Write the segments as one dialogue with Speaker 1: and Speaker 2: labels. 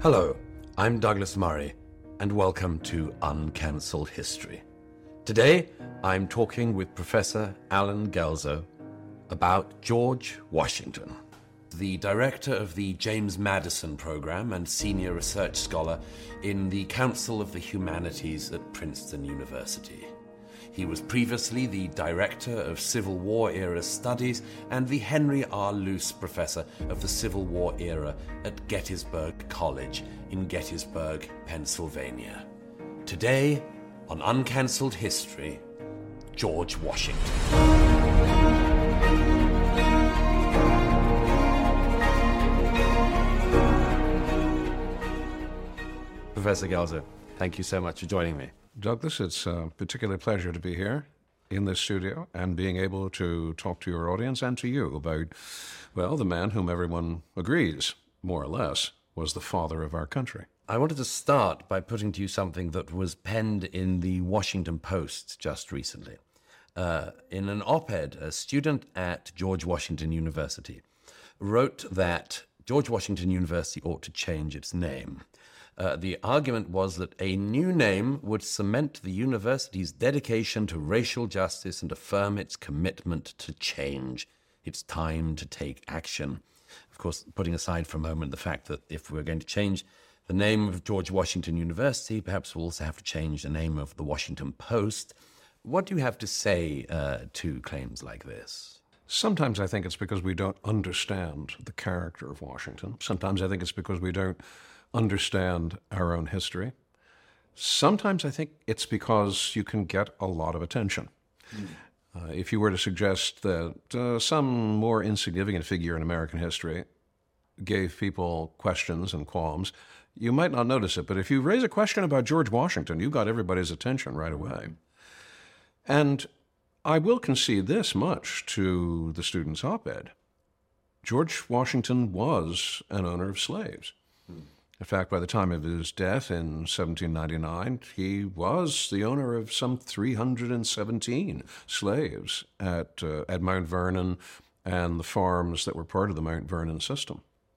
Speaker 1: Hello, I'm Douglas Murray, and welcome to Uncancelled History. Today, I'm talking with Professor Alan Guelzo about George Washington, the director of the James Madison Program and senior research scholar in the Council of the Humanities at Princeton University. He was previously the director of Civil War-era studies and the Henry R. Luce Professor of the Civil War era at Gettysburg College in Gettysburg, Pennsylvania. Today, on Uncancelled History, George Washington. Professor Guelzo, thank you so much for joining me.
Speaker 2: Douglas, it's a particular pleasure to be here in this studio and being able to talk to your audience and to you about, well, the man whom everyone agrees, more or less, was the father of our country.
Speaker 1: I wanted to start by putting to you something that was penned in the Washington Post just recently. In an op-ed, a student at George Washington University wrote that George Washington University ought to change its name. The argument was that a new name would cement the university's dedication to racial justice and affirm its commitment to change. It's time to take action. Of course, putting aside for a moment the fact that if we're going to change the name of George Washington University, perhaps we'll also have to change the name of the Washington Post. What do you have to say to claims like this?
Speaker 2: Sometimes I think it's because we don't understand the character of Washington. Sometimes I think it's because we don't understand our own history. Sometimes I think it's because you can get a lot of attention. If you were to suggest that some more insignificant figure in American history gave people questions and qualms, you might not notice it. But if you raise a question about George Washington, you got everybody's attention right away. And I will concede this much to the student's op-ed. George Washington was an owner of slaves. In fact, by the time of his death in 1799, he was the owner of some 317 slaves at Mount Vernon and the farms that were part of the Mount Vernon system.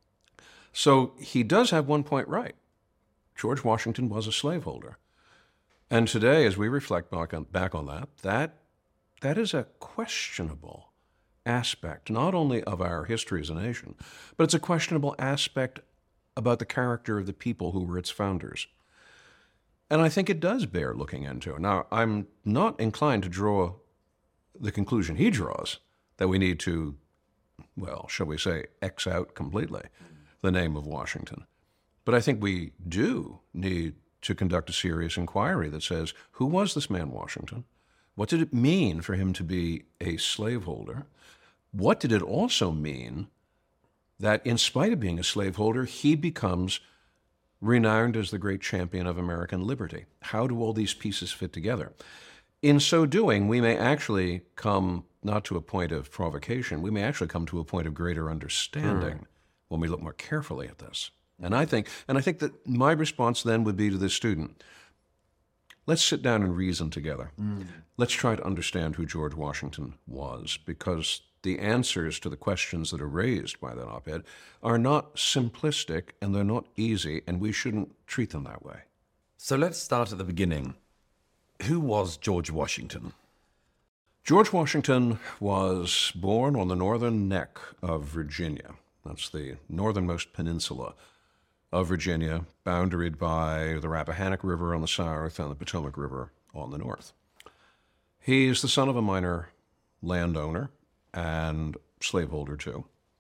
Speaker 2: So he does have one point right. George Washington was a slaveholder. And today, as we reflect back on that is a questionable aspect, not only of our history as a nation, but it's a questionable aspect about the character of the people who were its founders. And I think it does bear looking into. Now, I'm not inclined to draw the conclusion he draws, that we need to, well, shall we say, X out completely the name of Washington. But I think we do need to conduct a serious inquiry that says, who was this man Washington? What did it mean for him to be a slaveholder? What did it also mean that in spite of being a slaveholder, he becomes renowned as the great champion of American liberty? How do all these pieces fit together? In so doing, we may actually come not to a point of provocation, we may actually come to a point of greater understanding when we look more carefully at this. And I think that my response then would be to this student, let's sit down and reason together. Let's try to understand who George Washington was, because the answers to the questions that are raised by that op-ed are not simplistic and they're not easy, and we shouldn't treat them that way.
Speaker 1: So let's start at the beginning. Who was George Washington?
Speaker 2: George Washington was born on the northern neck of Virginia. That's the northernmost peninsula of Virginia, boundaried by the Rappahannock River on the south and the Potomac River on the north. He's the son of a minor landowner and slaveholder too.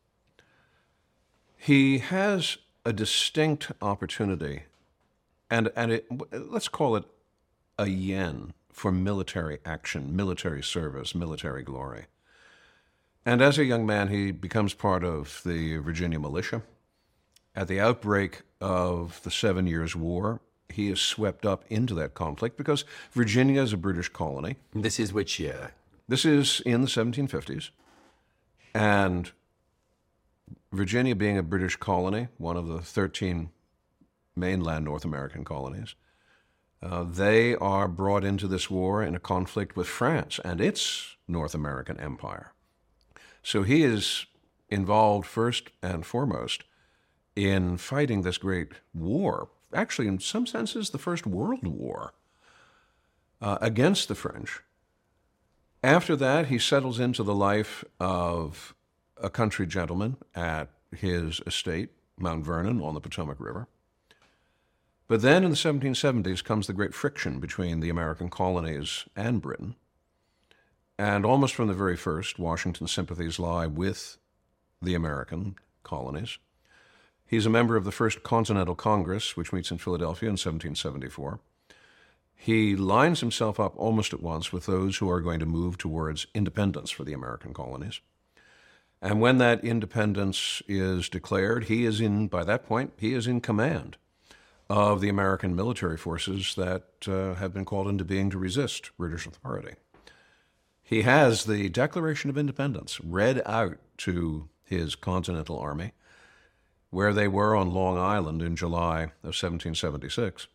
Speaker 2: He has a distinct opportunity, and let's call it a yen for military action, military service, military glory. And as a young man, he becomes part of the Virginia militia. At the outbreak of the 7 Years' War, he is swept up into that conflict because Virginia is a British colony.
Speaker 1: This is which year?
Speaker 2: This is in the 1750s. And Virginia being a British colony, one of the 13 mainland North American colonies, they are brought into this war in a conflict with France and its North American empire. So he is involved first and foremost in fighting this great war, actually in some senses the First World War, against the French. After that, he settles into the life of a country gentleman at his estate, Mount Vernon, on the Potomac River. But then in the 1770s comes the great friction between the American colonies and Britain. And almost from the very first, Washington's sympathies lie with the American colonies. He's a member of the First Continental Congress, which meets in Philadelphia in 1774. He lines himself up almost at once with those who are going to move towards independence for the American colonies. And when that independence is declared, by that point, he is in command of the American military forces that have been called into being to resist British authority. He has the Declaration of Independence read out to his Continental Army, where they were on Long Island in July of 1776.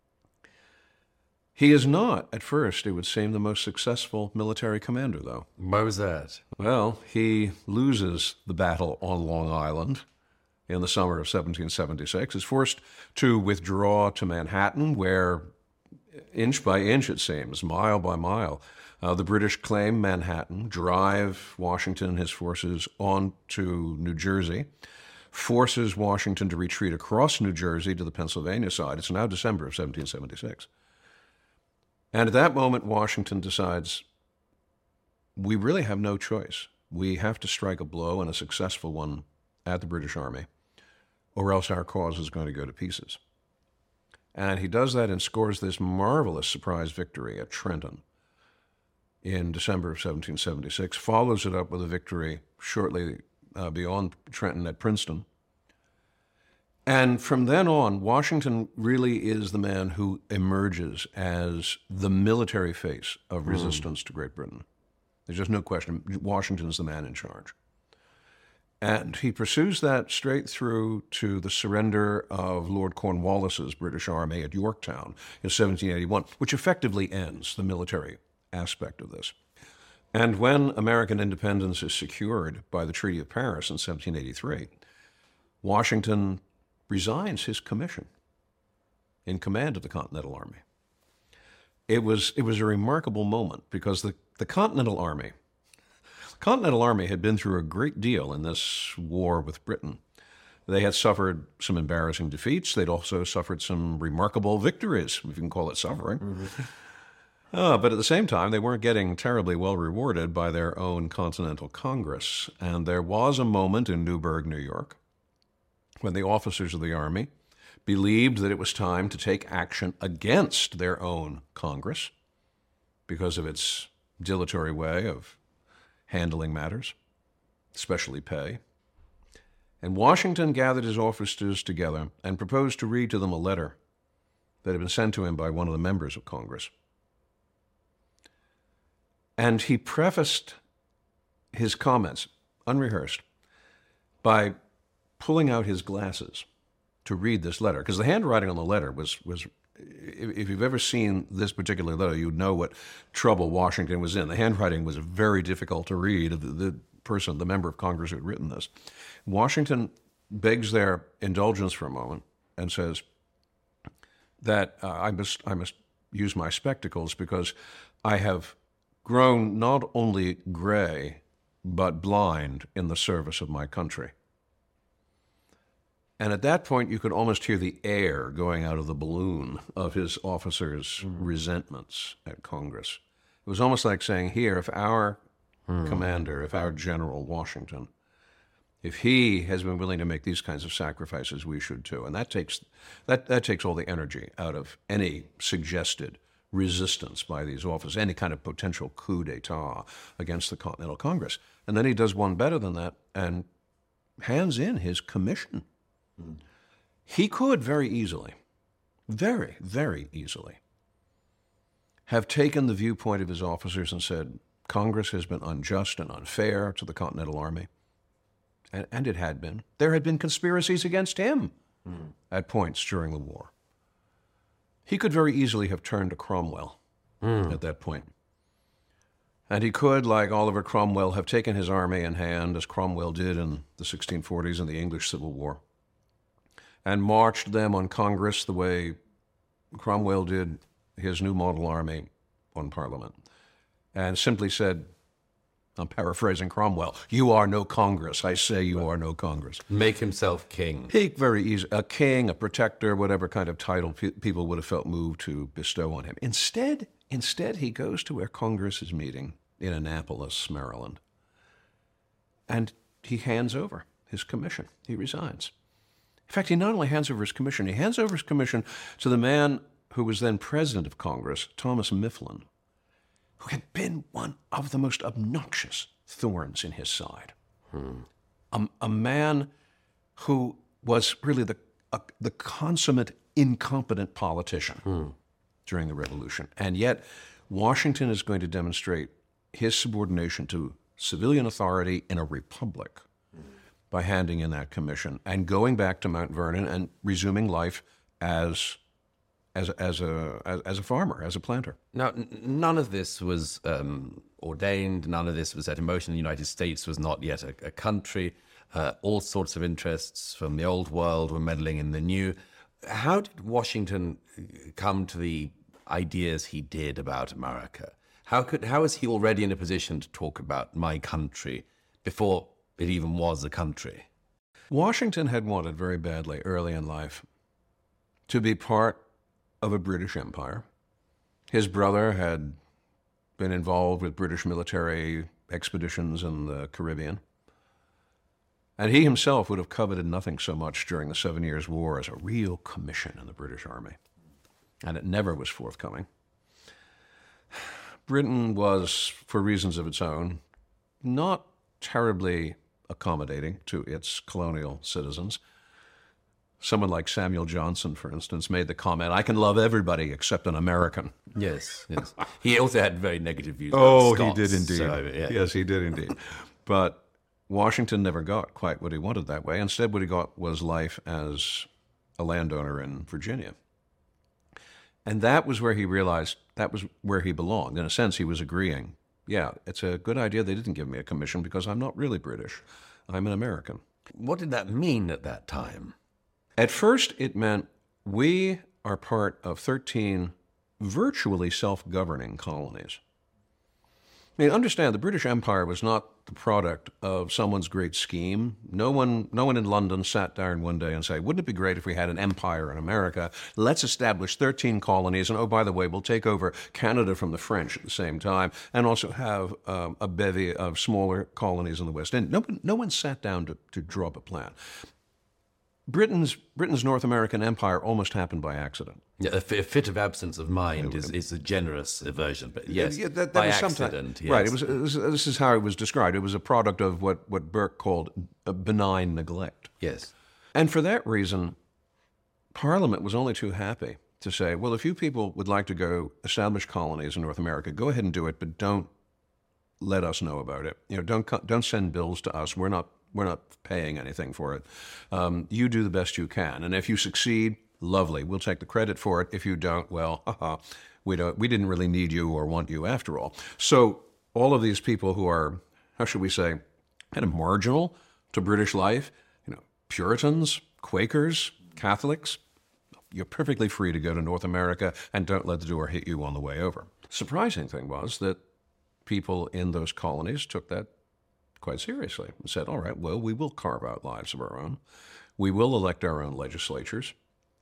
Speaker 2: He is not, at first, it would seem, the most successful military commander, though.
Speaker 1: Why was that?
Speaker 2: Well, he loses the battle on Long Island in the summer of 1776, is forced to withdraw to Manhattan, where, inch by inch, it seems, mile by mile, the British claim Manhattan, drive Washington and his forces on to New Jersey, forces Washington to retreat across New Jersey to the Pennsylvania side. It's now December of 1776. And at that moment, Washington decides, we really have no choice. We have to strike a blow, and a successful one, at the British Army, or else our cause is going to go to pieces. And he does that and scores this marvelous surprise victory at Trenton in December of 1776, follows it up with a victory shortly beyond Trenton at Princeton. And from then on, Washington really is the man who emerges as the military face of resistance to Great Britain. There's just no question. Washington's the man in charge. And he pursues that straight through to the surrender of Lord Cornwallis's British Army at Yorktown in 1781, which effectively ends the military aspect of this. And when American independence is secured by the Treaty of Paris in 1783, Washington resigns his commission in command of the Continental Army. It was a remarkable moment because the Continental Army had been through a great deal in this war with Britain. They had suffered some embarrassing defeats. They'd also suffered some remarkable victories, if you can call it suffering. Mm-hmm. But at the same time, they weren't getting terribly well rewarded by their own Continental Congress. And there was a moment in Newburgh, New York, when the officers of the Army believed that it was time to take action against their own Congress because of its dilatory way of handling matters, especially pay. And Washington gathered his officers together and proposed to read to them a letter that had been sent to him by one of the members of Congress. And he prefaced his comments, unrehearsed, by pulling out his glasses to read this letter. Because the handwriting on the letter was if you've ever seen this particular letter, you'd know what trouble Washington was in. The handwriting was very difficult to read. The member of Congress who had written this. Washington begs their indulgence for a moment and says that I must use my spectacles because I have grown not only gray, but blind in the service of my country. And at that point, you could almost hear the air going out of the balloon of his officers' resentments at Congress. It was almost like saying, here, if our commander, if our General Washington, if he has been willing to make these kinds of sacrifices, we should too. And that takes all the energy out of any suggested resistance by these officers, any kind of potential coup d'etat against the Continental Congress. And then he does one better than that and hands in his commission. He could very easily, very, very easily, have taken the viewpoint of his officers and said, Congress has been unjust and unfair to the Continental Army. And it had been. There had been conspiracies against him at points during the war. He could very easily have turned to Cromwell at that point. And he could, like Oliver Cromwell, have taken his army in hand, as Cromwell did in the 1640s in the English Civil War, and marched them on Congress the way Cromwell did his new model army on Parliament, and simply said, I'm paraphrasing Cromwell, "You are no Congress. I say you are no Congress."
Speaker 1: Make himself king.
Speaker 2: Very easy. A king, a protector, whatever kind of title people would have felt moved to bestow on him. Instead, he goes to where Congress is meeting in Annapolis, Maryland, and he hands over his commission. He resigns. In fact, he not only hands over his commission, he hands over his commission to the man who was then president of Congress, Thomas Mifflin, who had been one of the most obnoxious thorns in his side. A man who was really the consummate incompetent politician during the Revolution. And yet, Washington is going to demonstrate his subordination to civilian authority in a republic by handing in that commission and going back to Mount Vernon and resuming life as a farmer, as a planter.
Speaker 1: Now, none of this was ordained. None of this was set in motion. The United States was not yet a country. All sorts of interests from the old world were meddling in the new. How did Washington come to the ideas he did about America? How was he already in a position to talk about my country before it even was a country?
Speaker 2: Washington had wanted very badly early in life to be part of a British Empire. His brother had been involved with British military expeditions in the Caribbean. And he himself would have coveted nothing so much during the 7 Years' War as a real commission in the British Army. And it never was forthcoming. Britain was, for reasons of its own, not terribly accommodating to its colonial citizens. Someone like Samuel Johnson, for instance, made the comment, "I can love everybody except an American."
Speaker 1: Yes. He also had very negative views
Speaker 2: Oh,
Speaker 1: about Scots,
Speaker 2: he did indeed.
Speaker 1: so, yeah.
Speaker 2: Yes, he did indeed. But Washington never got quite what he wanted that way. Instead, what he got was life as a landowner in Virginia. And that was where he realized that was where he belonged. In a sense, he was agreeing, yeah, it's a good idea they didn't give me a commission because I'm not really British. I'm an American.
Speaker 1: What did that mean at that time?
Speaker 2: At first, it meant we are part of 13 virtually self-governing colonies. I mean, understand, the British Empire was not the product of someone's great scheme. No one in London sat down one day and said, wouldn't it be great if we had an empire in America? Let's establish 13 colonies, and oh, by the way, we'll take over Canada from the French at the same time, and also have a bevy of smaller colonies in the West End. No one sat down to draw up a plan. Britain's North American empire almost happened by accident.
Speaker 1: Yeah, a fit of absence of mind is a generous version, but yes,
Speaker 2: that
Speaker 1: by
Speaker 2: was
Speaker 1: accident. Yes.
Speaker 2: Right. This is how it was described. It was a product of what Burke called a benign neglect.
Speaker 1: Yes.
Speaker 2: And for that reason, Parliament was only too happy to say, well, if you people would like to go establish colonies in North America, go ahead and do it, but don't let us know about it. Don't send bills to us. We're not paying anything for it. You do the best you can, and if you succeed, lovely. We'll take the credit for it. If you don't, well, we didn't really need you or want you after all. So all of these people who are, how should we say, kind of marginal to British life, Puritans, Quakers, Catholics, you're perfectly free to go to North America and don't let the door hit you on the way over. Surprising thing was that people in those colonies took that quite seriously and said, all right, well, we will carve out lives of our own. We will elect our own legislatures.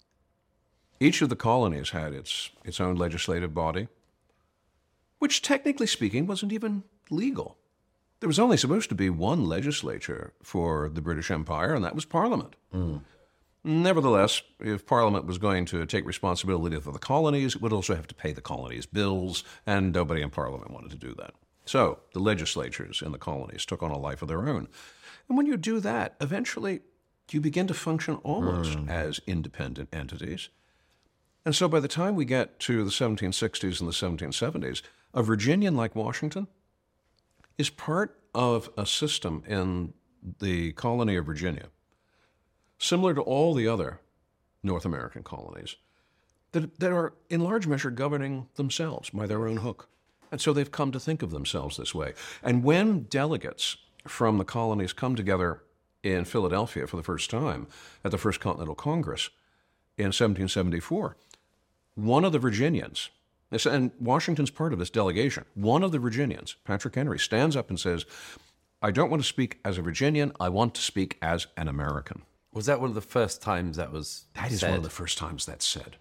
Speaker 2: Each of the colonies had its own legislative body, which technically speaking wasn't even legal. There was only supposed to be one legislature for the British Empire, and that was Parliament. Nevertheless, if Parliament was going to take responsibility for the colonies, it would also have to pay the colonies' bills, and nobody in Parliament wanted to do that. So the legislatures in the colonies took on a life of their own. And when you do that, eventually you begin to function almost as independent entities. And so by the time we get to the 1760s and the 1770s, a Virginian like Washington is part of a system in the colony of Virginia, similar to all the other North American colonies, that are in large measure governing themselves by their own hook. And so they've come to think of themselves this way. And when delegates from the colonies come together in Philadelphia for the first time at the First Continental Congress in 1774, one of the Virginians, and Washington's part of this delegation, one of the Virginians, Patrick Henry, stands up and says, I don't want to speak as a Virginian, I want to speak as an American.
Speaker 1: Was that one of the first times that was
Speaker 2: That is
Speaker 1: said?
Speaker 2: one of the first times that's said.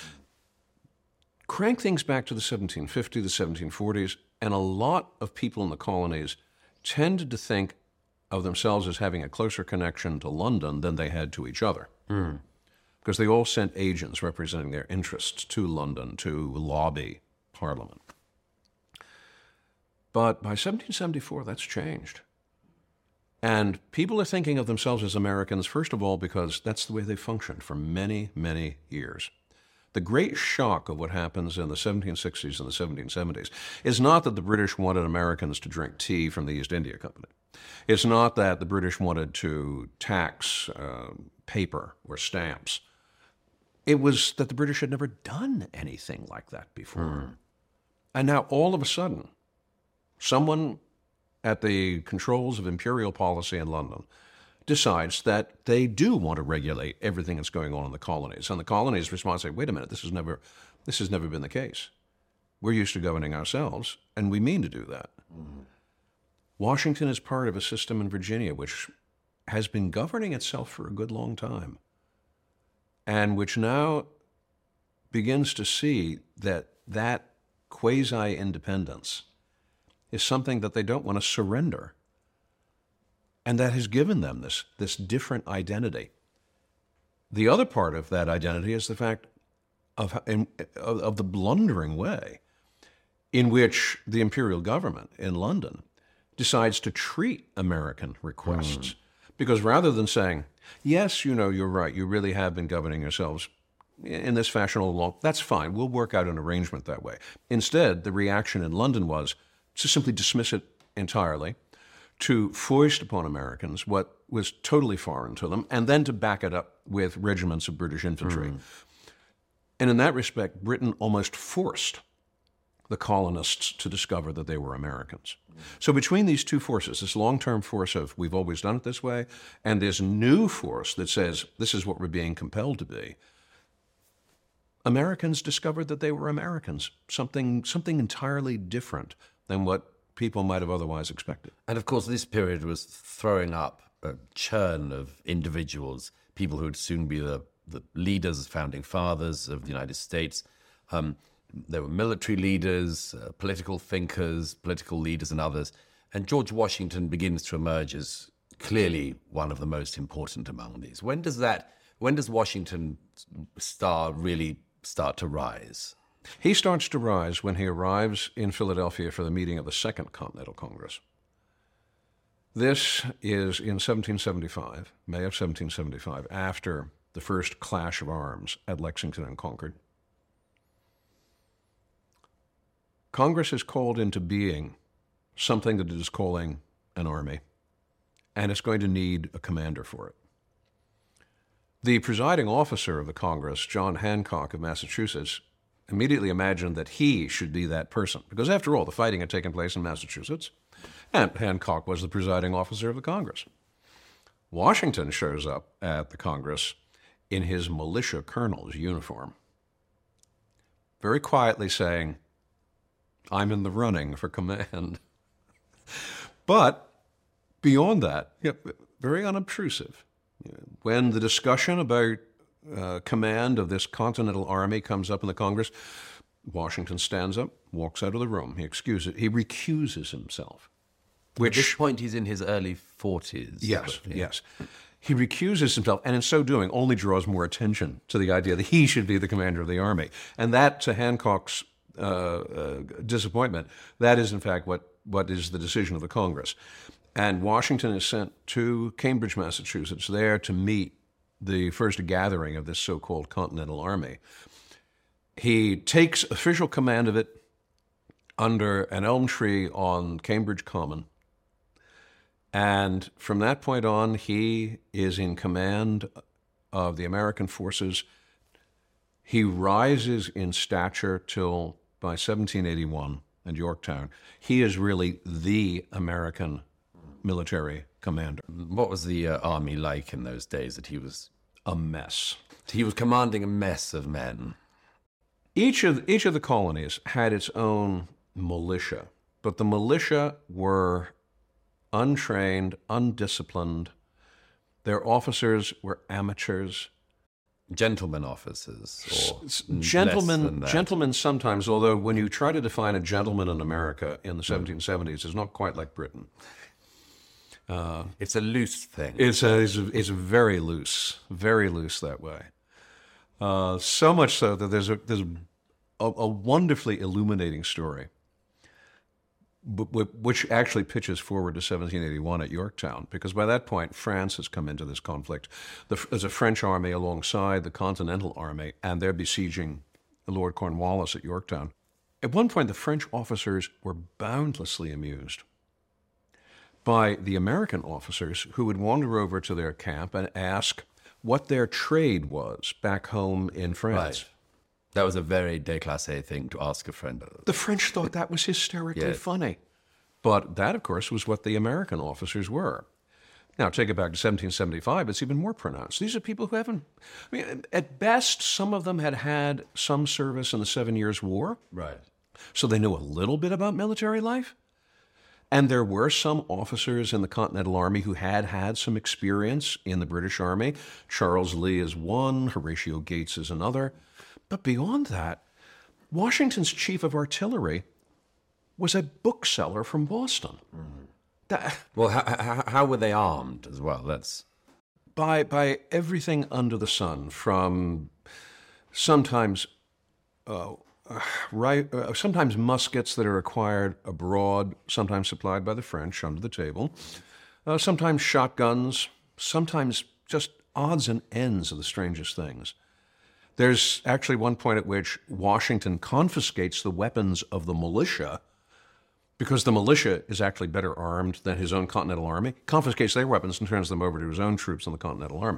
Speaker 2: Crank things back to the 1750s, the 1740s, and a lot of people in the colonies tended to think of themselves as having a closer connection to London than they had to each other. Because they all sent agents representing their interests to London to lobby Parliament. But by 1774, that's changed. And people are thinking of themselves as Americans, first of all, because that's the way they functioned for many, many years. The great shock of what happens in the 1760s and the 1770s is not that the British wanted Americans to drink tea from the East India Company. It's not that the British wanted to tax paper or stamps. It was that the British had never done anything like that before. And now all of a sudden, someone at the controls of imperial policy in London decides that they do want to regulate everything that's going on in the colonies. And the colonies respond and say, wait a minute, this has never been the case. We're used to governing ourselves, and we mean to do that. Washington is part of a system in Virginia which has been governing itself for a good long time, and which now begins to see that that quasi-independence is something that they don't want to surrender. And that has given them this different identity. The other part of that identity is the fact of the blundering way in which the imperial government in London decides to treat American requests. Because rather than saying, yes, you're right, you really have been governing yourselves in this fashion all along, that's fine, we'll work out an arrangement that way. Instead, the reaction in London was to simply dismiss it entirely, to foist upon Americans what was totally foreign to them, and then to back it up with regiments of British infantry. And in that respect, Britain almost forced the colonists to discover that they were Americans. So between these two forces, this long-term force of we've always done it this way, and this new force that says this is what we're being compelled to be, Americans discovered that they were Americans, something entirely different than what people might have otherwise expected.
Speaker 1: And of course, this period was throwing up a churn of individuals, people who would soon be the leaders, founding fathers of the United States. There were military leaders, political thinkers, political leaders, and others. And George Washington begins to emerge as clearly one of the most important among these. When does Washington's star really start to rise?
Speaker 2: He starts to rise when he arrives in Philadelphia for the meeting of the Second Continental Congress. This is in 1775, May of 1775, after the first clash of arms at Lexington and Concord. Congress is called into being something that it is calling an army, and it's going to need a commander for it. The presiding officer of the Congress, John Hancock of Massachusetts, immediately imagined that he should be that person, because after all, the fighting had taken place in Massachusetts, and Hancock was the presiding officer of the Congress. Washington shows up at the Congress in his militia colonel's uniform, very quietly saying, I'm in the running for command. But beyond that, very unobtrusive. When the discussion about command of this Continental Army comes up in the Congress, Washington stands up, walks out of the room. He recuses himself.
Speaker 1: At this point, he's in his early 40s.
Speaker 2: Yes. He recuses himself, and in so doing, only draws more attention to the idea that he should be the commander of the army. And that, to Hancock's disappointment, that is, in fact, what is the decision of the Congress. And Washington is sent to Cambridge, Massachusetts, there to meet the first gathering of this so-called Continental Army. He takes official command of it under an elm tree on Cambridge Common. And from that point on, he is in command of the American forces. He rises in stature till by 1781 at Yorktown. He is really the American military commander.
Speaker 1: What was the army like in those days that he was?
Speaker 2: A mess.
Speaker 1: He was commanding a mess of men.
Speaker 2: Each of the colonies had its own militia, but the militia were untrained, undisciplined. Their officers were amateurs.
Speaker 1: Gentlemen officers, or less than that.
Speaker 2: Gentlemen sometimes, although when you try to define a gentleman in America in the 1770s, it's not quite like Britain.
Speaker 1: It's a loose thing.
Speaker 2: It's very loose that way. So much so that there's a wonderfully illuminating story, which actually pitches forward to 1781 at Yorktown, because by that point France has come into this conflict. There's a French army alongside the Continental Army, and they're besieging Lord Cornwallis at Yorktown. At one point, the French officers were boundlessly amused by the American officers who would wander over to their camp and ask what their trade was back home in France.
Speaker 1: Right. That was a very déclassé thing to ask a friend.
Speaker 2: The French thought that was hysterically funny. But that, of course, was what the American officers were. Now, take it back to 1775, it's even more pronounced. These are people who haven't, at best, some of them had some service in the 7 Years' War.
Speaker 1: Right.
Speaker 2: So they knew a little bit about military life. And there were some officers in the Continental Army who had some experience in the British Army. Charles Lee is one, Horatio Gates is another. But beyond that, Washington's chief of artillery was a bookseller from Boston.
Speaker 1: Mm-hmm. Well, how were they armed as well? That's
Speaker 2: by everything under the sun, from sometimes sometimes muskets that are acquired abroad, sometimes supplied by the French under the table, sometimes shotguns, sometimes just odds and ends of the strangest things. There's actually one point at which Washington confiscates the weapons of the militia, because the militia is actually better armed than his own Continental Army, confiscates their weapons and turns them over to his own troops in the Continental Army.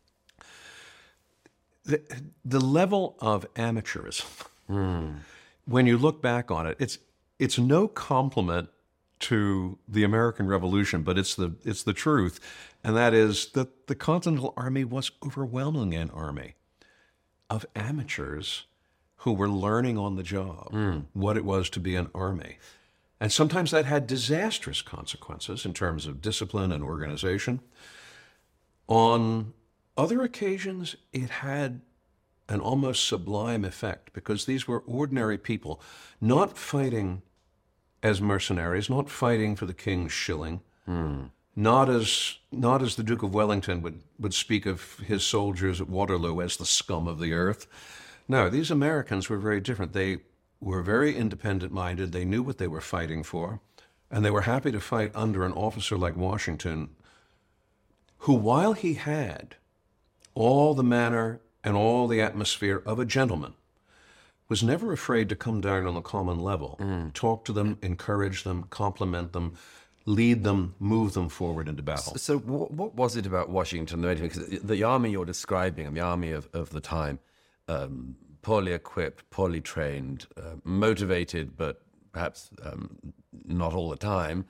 Speaker 2: The level of amateurism, when you look back on it, it's no compliment to the American Revolution, but it's the truth, and that is that the Continental Army was overwhelmingly an army of amateurs who were learning on the job what it was to be an army. And sometimes that had disastrous consequences in terms of discipline and organization. On other occasions, it had an almost sublime effect, because these were ordinary people, not fighting as mercenaries, not fighting for the king's shilling, not as the Duke of Wellington would speak of his soldiers at Waterloo as the scum of the earth. No, these Americans were very different. They were very independent-minded. They knew what they were fighting for, and they were happy to fight under an officer like Washington, who, while he had all the manner and all the atmosphere of a gentleman, was never afraid to come down on the common level, talk to them, encourage them, compliment them, lead them, move them forward into battle.
Speaker 1: So what was it about Washington? Because the army you're describing, and the army of the time, poorly equipped, poorly trained, motivated, but perhaps not all the time.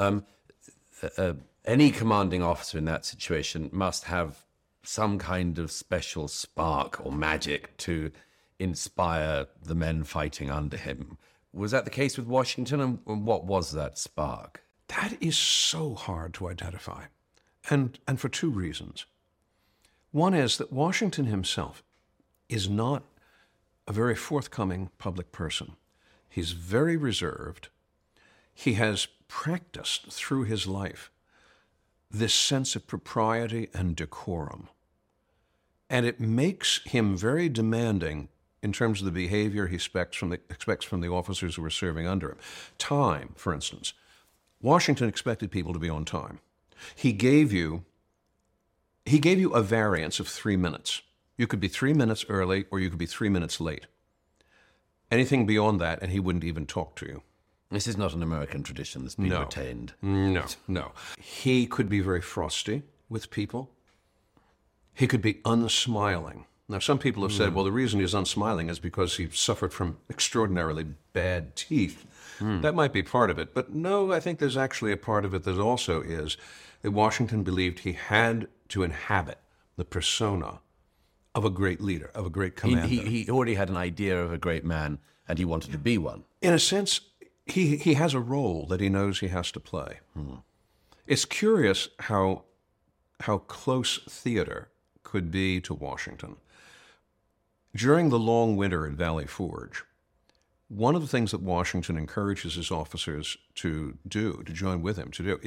Speaker 1: Any commanding officer in that situation must have some kind of special spark or magic to inspire the men fighting under him. Was that the case with Washington, and what was that spark?
Speaker 2: That is so hard to identify, and for two reasons. One is that Washington himself is not a very forthcoming public person. He's very reserved. He has practiced through his life this sense of propriety and decorum, and it makes him very demanding in terms of the behavior he expects from the officers who are serving under him. Time, for instance. Washington expected people to be on time. He gave you a variance of 3 minutes. You could be 3 minutes early, or you could be 3 minutes late. Anything beyond that, and he wouldn't even talk to you.
Speaker 1: This is not an American tradition that's been retained.
Speaker 2: No. He could be very frosty with people. He could be unsmiling. Now, some people have said, well, the reason he's unsmiling is because he suffered from extraordinarily bad teeth. That might be part of it. But no, I think there's actually a part of it that also is that Washington believed he had to inhabit the persona of a great leader, of a great commander.
Speaker 1: He already had an idea of a great man, and he wanted to be one.
Speaker 2: In a sense, he has a role that he knows he has to play. It's curious how close theater could be to Washington. During the long winter at Valley Forge, one of the things that Washington encourages his officers to do, to join with him to do,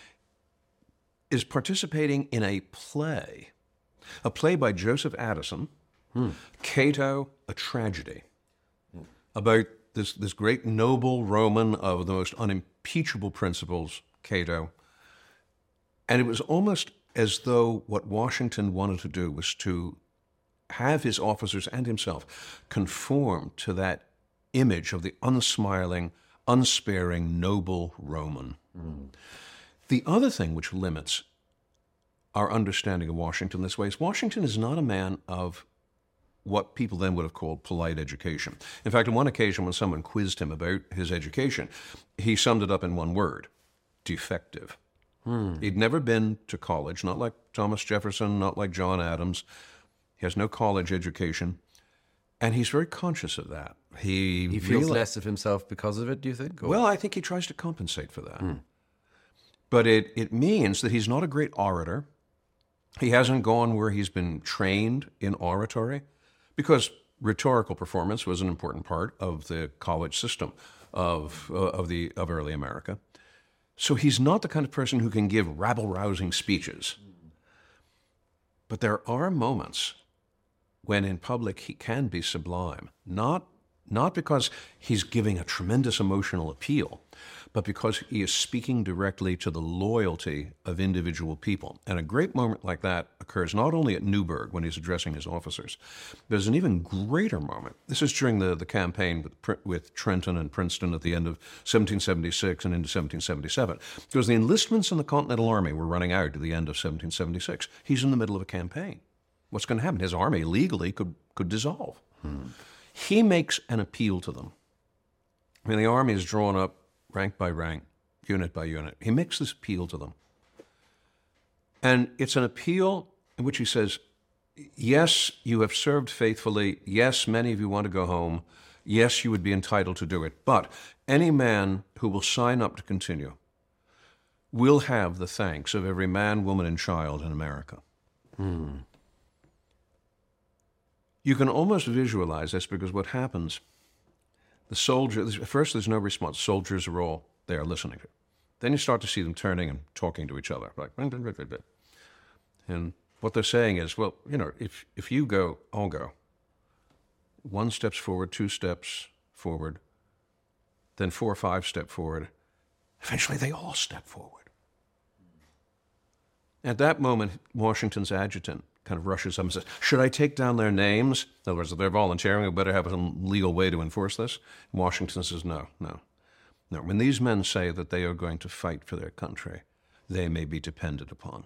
Speaker 2: is participating in a play by Joseph Addison, Cato, a Tragedy, about this great noble Roman of the most unimpeachable principles, Cato. And it was almost as though what Washington wanted to do was to have his officers and himself conform to that image of the unsmiling, unsparing, noble Roman. The other thing which limits our understanding of Washington this way is Washington is not a man of what people then would have called polite education. In fact, on one occasion when someone quizzed him about his education, he summed it up in one word: defective. He'd never been to college, not like Thomas Jefferson, not like John Adams. He has no college education, and he's very conscious of that.
Speaker 1: He feels less of himself because of it, do you think? Or?
Speaker 2: Well, I think he tries to compensate for that. But it means that he's not a great orator. He hasn't gone where he's been trained in oratory, because rhetorical performance was an important part of the college system of early America. So he's not the kind of person who can give rabble-rousing speeches. But there are moments when in public he can be sublime, not because he's giving a tremendous emotional appeal, but because he is speaking directly to the loyalty of individual people. And a great moment like that occurs not only at Newburgh when he's addressing his officers. There's an even greater moment. This is during the campaign with Trenton and Princeton at the end of 1776 and into 1777. Because the enlistments in the Continental Army were running out at the end of 1776. He's in the middle of a campaign. What's going to happen? His army legally could dissolve. He makes an appeal to them. I mean, the army is drawn up rank by rank, unit by unit. He makes this appeal to them. And it's an appeal in which he says, yes, you have served faithfully. Yes, many of you want to go home. Yes, you would be entitled to do it. But any man who will sign up to continue will have the thanks of every man, woman, and child in America. You can almost visualize this, because what happens, the soldier, first there's no response. Soldiers are all there listening to it. Then you start to see them turning and talking to each other. Like, and what they're saying is, well, if you go, I'll go. 1 step forward, 2 steps forward, then 4 or 5 steps forward. Eventually they all step forward. At that moment, Washington's adjutant kind of rushes up and says, should I take down their names? In other words, if they're volunteering, we better have some legal way to enforce this. Washington says, no. When these men say that they are going to fight for their country, they may be depended upon.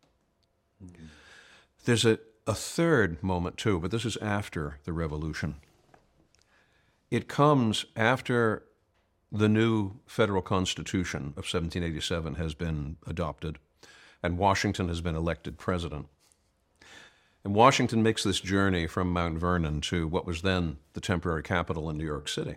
Speaker 2: There's a third moment, too, but this is after the Revolution. It comes after the new federal Constitution of 1787 has been adopted, and Washington has been elected president. And Washington makes this journey from Mount Vernon to what was then the temporary capital in New York City.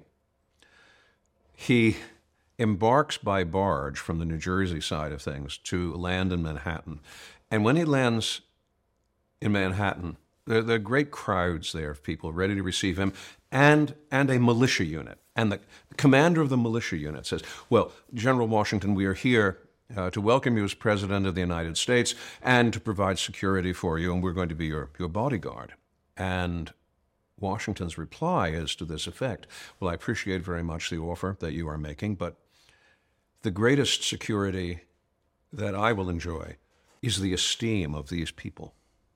Speaker 2: He embarks by barge from the New Jersey side of things to land in Manhattan. And when he lands in Manhattan, there are great crowds there of people ready to receive him, and a militia unit. And the commander of the militia unit says, well, General Washington, we are here to welcome you as President of the United States and to provide security for you, and we're going to be your bodyguard. And Washington's reply is to this effect: well, I appreciate very much the offer that you are making, but the greatest security that I will enjoy is the esteem of these people.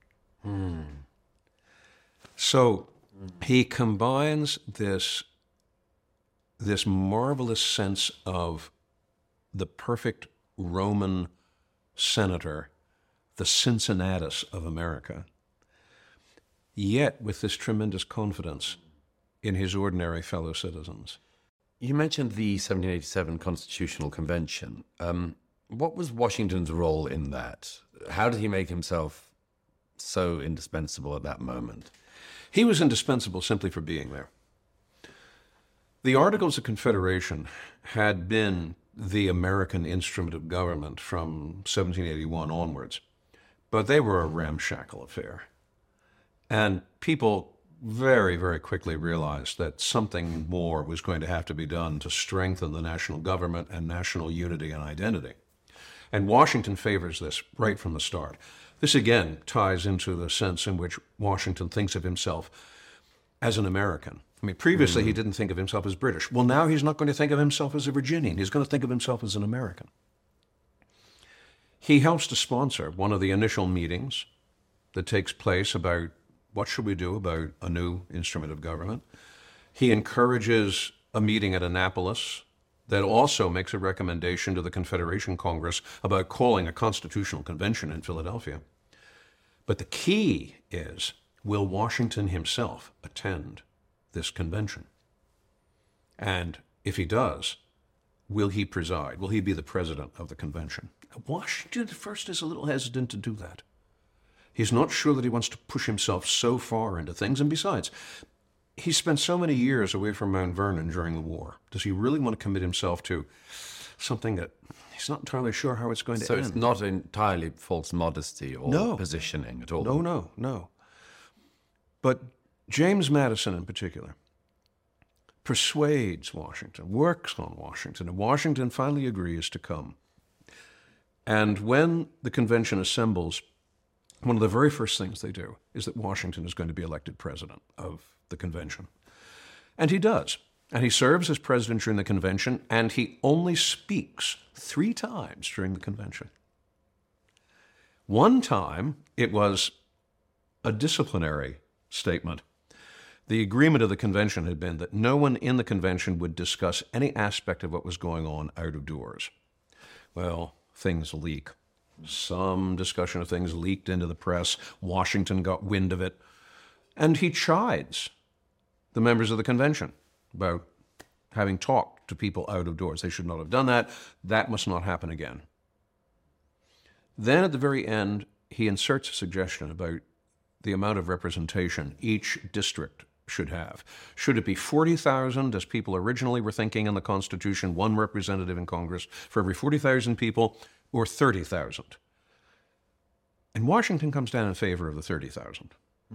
Speaker 2: So he combines this marvelous sense of the perfect Roman senator, the Cincinnatus of America, yet with this tremendous confidence in his ordinary fellow citizens.
Speaker 1: You mentioned the 1787 Constitutional Convention. What was Washington's role in that? How did he make himself so indispensable at that moment?
Speaker 2: He was indispensable simply for being there. The Articles of Confederation had been the American instrument of government from 1781 onwards, but they were a ramshackle affair. And people very, very quickly realized that something more was going to have to be done to strengthen the national government and national unity and identity. And Washington favors this right from the start. This again ties into the sense in which Washington thinks of himself as an American. I mean, previously he didn't think of himself as British. Well, now he's not going to think of himself as a Virginian. He's going to think of himself as an American. He helps to sponsor one of the initial meetings that takes place about what should we do about a new instrument of government. He encourages a meeting at Annapolis that also makes a recommendation to the Confederation Congress about calling a constitutional convention in Philadelphia. But the key is, will Washington himself attend this convention? And if he does, will he preside? Will he be the president of the convention? Washington at first is a little hesitant to do that. He's not sure that he wants to push himself so far into things. And besides, he spent so many years away from Mount Vernon during the war. Does he really want to commit himself to something that he's not entirely sure how it's going to end?
Speaker 1: So it's not entirely false modesty or positioning at all?
Speaker 2: No. But James Madison in particular persuades Washington, works on Washington, and Washington finally agrees to come. And when the convention assembles, one of the very first things they do is that Washington is going to be elected president of the convention. And he does. And he serves as president during the convention, and he only speaks 3 times during the convention. One time, it was a disciplinary statement. The agreement of the convention had been that no one in the convention would discuss any aspect of what was going on out of doors. Well, things leak. Some discussion of things leaked into the press. Washington got wind of it. And he chides the members of the convention about having talked to people out of doors. They should not have done that. That must not happen again. Then at the very end, he inserts a suggestion about the amount of representation each district should have. Should it be 40,000, as people originally were thinking in the Constitution, 1 representative in Congress for every 40,000 people, or 30,000? And Washington comes down in favor of the 30,000.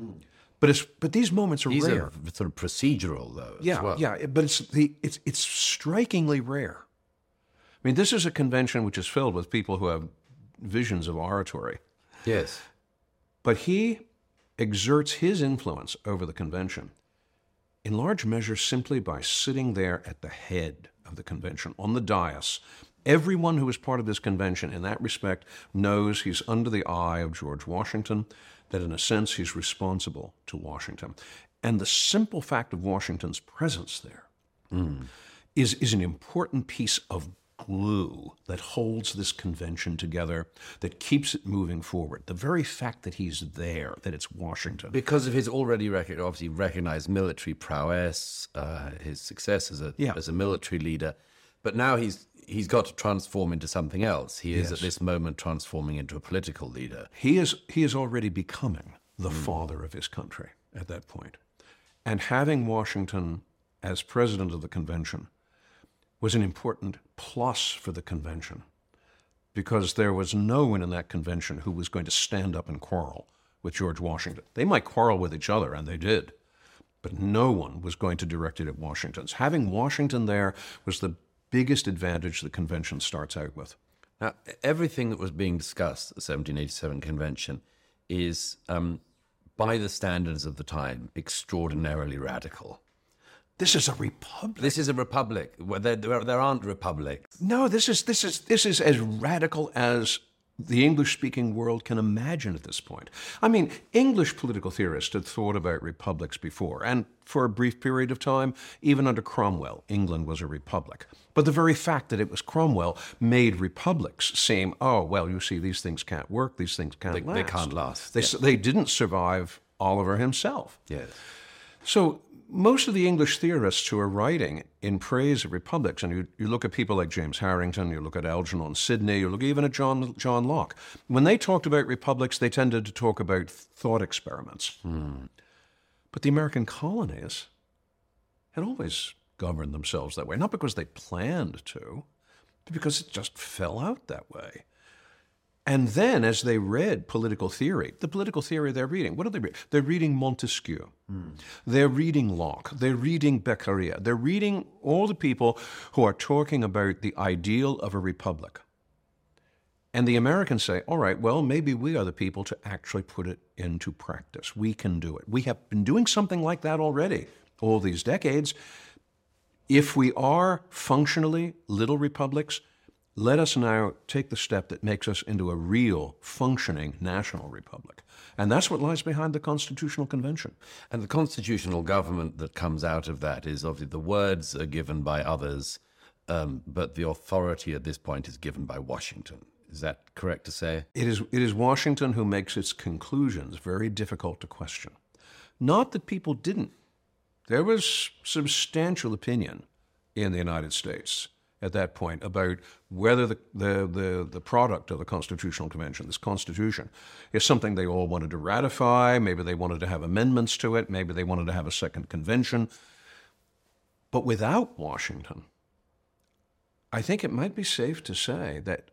Speaker 2: But these moments are rare.
Speaker 1: These are sort of procedural, though.
Speaker 2: Yeah. But it's strikingly rare. I mean, this is a convention which is filled with people who have visions of oratory.
Speaker 1: Yes.
Speaker 2: But he exerts his influence over the convention in large measure simply by sitting there at the head of the convention, on the dais. Everyone who is part of this convention in that respect knows he's under the eye of George Washington, that in a sense he's responsible to Washington. And the simple fact of Washington's presence there is an important piece of glue that holds this convention together, that keeps it moving forward. The very fact that he's there, that it's Washington.
Speaker 1: Because of his already obviously recognized military prowess, his success as a military leader. But now he's got to transform into something else. He is at this moment transforming into a political leader.
Speaker 2: He is already becoming the father of his country at that point. And having Washington as president of the convention was an important plus for the convention, because there was no one in that convention who was going to stand up and quarrel with George Washington. They might quarrel with each other, and they did, but no one was going to direct it at Washington's. Having Washington there was the biggest advantage the convention starts out with.
Speaker 1: Now, everything that was being discussed at the 1787 convention is, by the standards of the time, extraordinarily radical.
Speaker 2: This is a republic.
Speaker 1: This is a republic. Well, there aren't republics.
Speaker 2: No, this is as radical as the English-speaking world can imagine at this point. I mean, English political theorists had thought about republics before, and for a brief period of time, even under Cromwell, England was a republic. But the very fact that it was Cromwell made republics seem, oh, well, you see, these things can't work, these things can't last.
Speaker 1: They can't last.
Speaker 2: They didn't survive Oliver himself.
Speaker 1: Yes.
Speaker 2: So most of the English theorists who are writing in praise of republics, and you look at people like James Harrington, you look at Algernon Sidney, you look even at John Locke, when they talked about republics, they tended to talk about thought experiments. But the American colonies had always governed themselves that way, not because they planned to, but because it just fell out that way. And then, as they read political theory, the political theory they're reading, what do they read? They're reading Montesquieu. They're reading Locke. They're reading Beccaria. They're reading all the people who are talking about the ideal of a republic. And the Americans say, all right, well, maybe we are the people to actually put it into practice. We can do it. We have been doing something like that already all these decades. If we are functionally little republics, let us now take the step that makes us into a real, functioning national republic. And that's what lies behind the Constitutional Convention.
Speaker 1: And the constitutional government that comes out of that is obviously the words are given by others, but the authority at this point is given by Washington. Is that correct to say?
Speaker 2: It is Washington who makes its conclusions very difficult to question. Not that people didn't. There was substantial opinion in the United States at that point about whether the product of the Constitutional Convention, this Constitution, is something they all wanted to ratify. Maybe they wanted to have amendments to it. Maybe they wanted to have a second convention. But without Washington, I think it might be safe to say that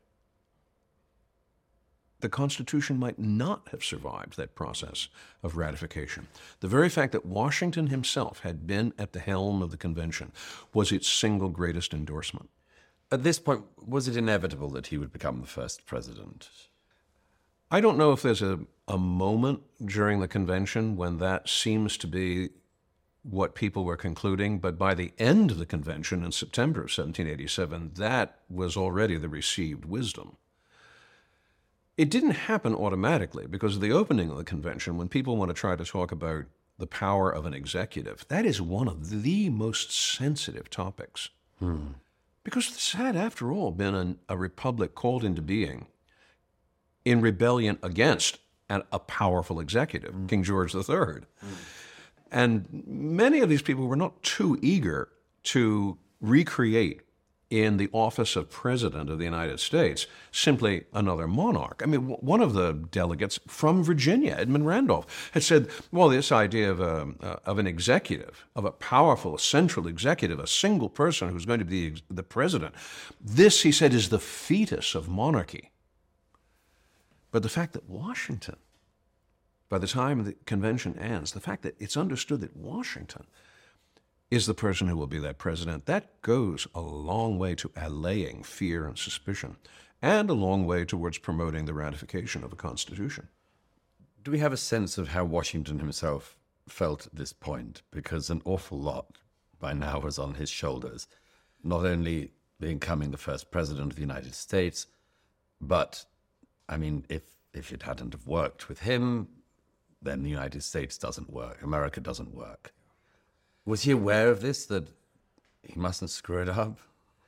Speaker 2: the Constitution might not have survived that process of ratification. The very fact that Washington himself had been at the helm of the convention was its single greatest endorsement.
Speaker 1: At this point, was it inevitable that he would become the first president?
Speaker 2: I don't know if there's a moment during the convention when that seems to be what people were concluding, but by the end of the convention in September of 1787, that was already the received wisdom. It didn't happen automatically because of the opening of the convention, when people want to try to talk about the power of an executive, that is one of the most sensitive topics. Because this had, after all, been a republic called into being in rebellion against a powerful executive, King George III. And many of these people were not too eager to recreate in the office of President of the United States simply another monarch. I mean, one of the delegates from Virginia, Edmund Randolph, had said, well, this idea of an executive, of a powerful central executive, a single person who's going to be the president, this, he said, is the fetus of monarchy. But the fact that Washington, by the time the convention ends, the fact that it's understood that Washington is the person who will be that president, that goes a long way to allaying fear and suspicion, and a long way towards promoting the ratification of the Constitution.
Speaker 1: Do we have a sense of how Washington himself felt at this point? Because an awful lot by now was on his shoulders, not only becoming the first president of the United States, but, I mean, if it hadn't have worked with him, then the United States doesn't work, America doesn't work. Was he aware of this, that he mustn't screw it up?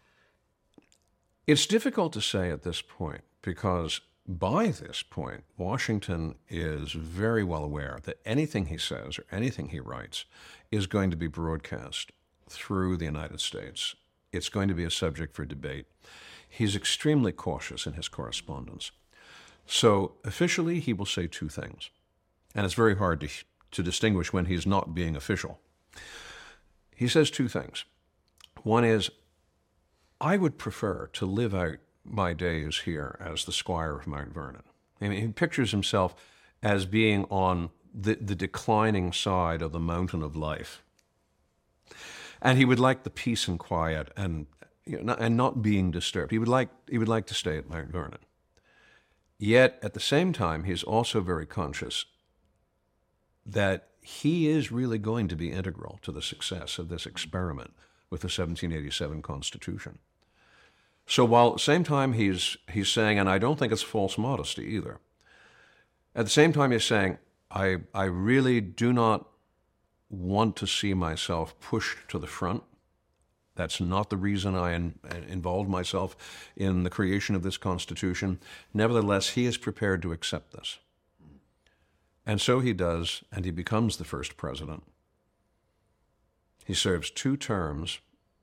Speaker 2: It's difficult to say at this point, because by this point, Washington is very well aware that anything he says or anything he writes is going to be broadcast through the United States. It's going to be a subject for debate. He's extremely cautious in his correspondence. So officially, he will say two things. And it's very hard to distinguish when he's not being official. He says two things. One is, I would prefer to live out my days here as the squire of Mount Vernon. I mean, he pictures himself as being on the declining side of the mountain of life. And he would like the peace and quiet and not being disturbed. He would like to stay at Mount Vernon. Yet, at the same time, he's also very conscious that he is really going to be integral to the success of this experiment with the 1787 Constitution. So while at the same time he's saying, and I don't think it's false modesty either, at the same time he's saying, I really do not want to see myself pushed to the front. That's not the reason I involved myself in the creation of this Constitution. Nevertheless, he is prepared to accept this. And so he does, and he becomes the first president. He serves 2 terms.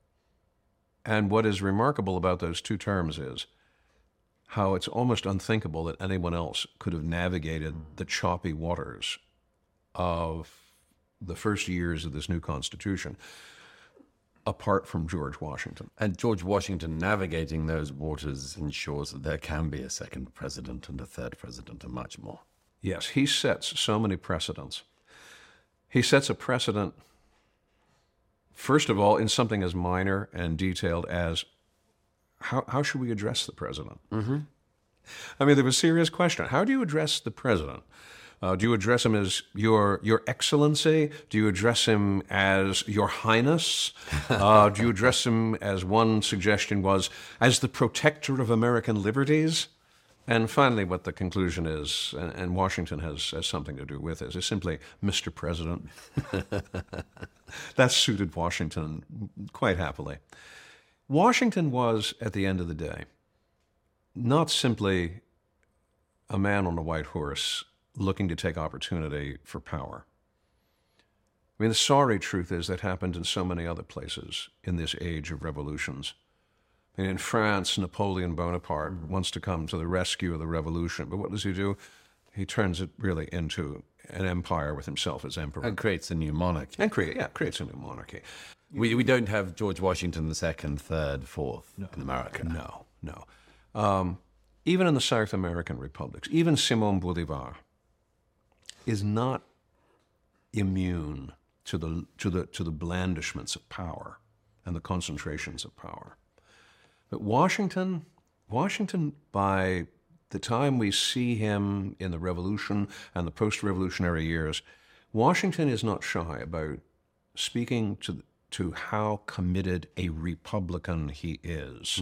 Speaker 2: And what is remarkable about those 2 terms is how it's almost unthinkable that anyone else could have navigated the choppy waters of the first years of this new Constitution apart from George Washington.
Speaker 1: And George Washington navigating those waters ensures that there can be a second president and a third president and much more.
Speaker 2: Yes, he sets so many precedents. He sets a precedent, first of all, in something as minor and detailed as how should we address the president? Mm-hmm. I mean, there was a serious question. How do you address the president? Do you address him as your excellency? Do you address him as your highness? Do you address him, as one suggestion was, as the protector of American liberties? And finally, what the conclusion is, and Washington has something to do with it, is simply Mr. President. That suited Washington quite happily. Washington was, at the end of the day, not simply a man on a white horse looking to take opportunity for power. I mean, the sorry truth is that happened in so many other places in this age of revolutions. I mean, in France, Napoleon Bonaparte wants to come to the rescue of the revolution, but what does he do? He turns it really into an empire with himself as emperor.
Speaker 1: And creates a new monarchy.
Speaker 2: And creates a new monarchy.
Speaker 1: We don't have George Washington the second, third, fourth in America.
Speaker 2: No. Even in the South American republics, even Simón Bolívar is not immune to the blandishments of power and the concentrations of power. But Washington, by the time we see him in the Revolution and the post-revolutionary years, Washington is not shy about speaking to how committed a Republican he is.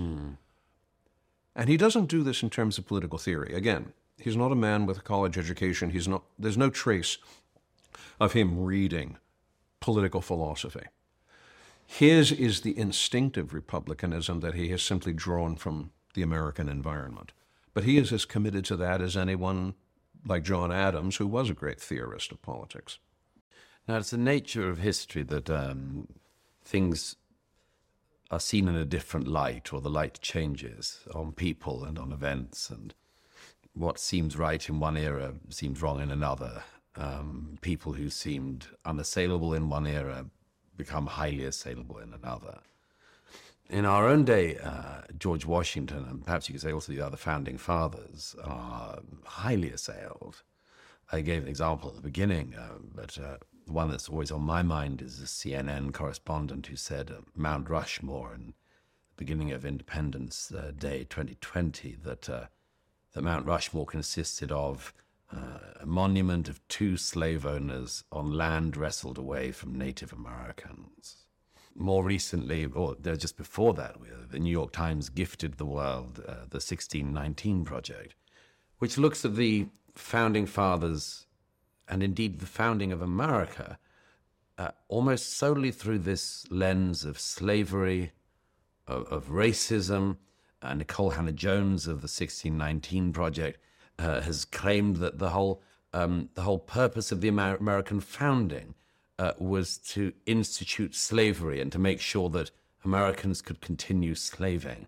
Speaker 2: And he doesn't do this in terms of political theory. Again, he's not a man with a college education. There's no trace of him reading political philosophy. His is the instinctive republicanism that he has simply drawn from the American environment. But he is as committed to that as anyone like John Adams, who was a great theorist of politics.
Speaker 1: Now, it's the nature of history that things are seen in a different light, or the light changes on people and on events, and what seems right in one era seems wrong in another. People who seemed unassailable in one era become highly assailable in another. In our own day, George Washington, and perhaps you could say also the other founding fathers, are highly assailed. I gave an example at the beginning, but one that's always on my mind is a CNN correspondent who said Mount Rushmore in the beginning of Independence Day 2020 that Mount Rushmore consisted of a monument of 2 slave owners on land wrestled away from Native Americans. More recently, or just before that, the New York Times gifted the world the 1619 Project, which looks at the founding fathers and indeed the founding of America almost solely through this lens of slavery, of racism. Nicole Hannah-Jones of the 1619 Project has claimed that the whole purpose of the American founding was to institute slavery and to make sure that Americans could continue slaving.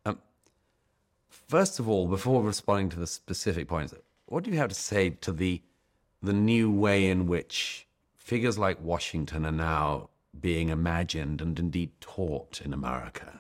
Speaker 1: First of all, before responding to the specific points, what do you have to say to the new way in which figures like Washington are now being imagined and indeed taught in America?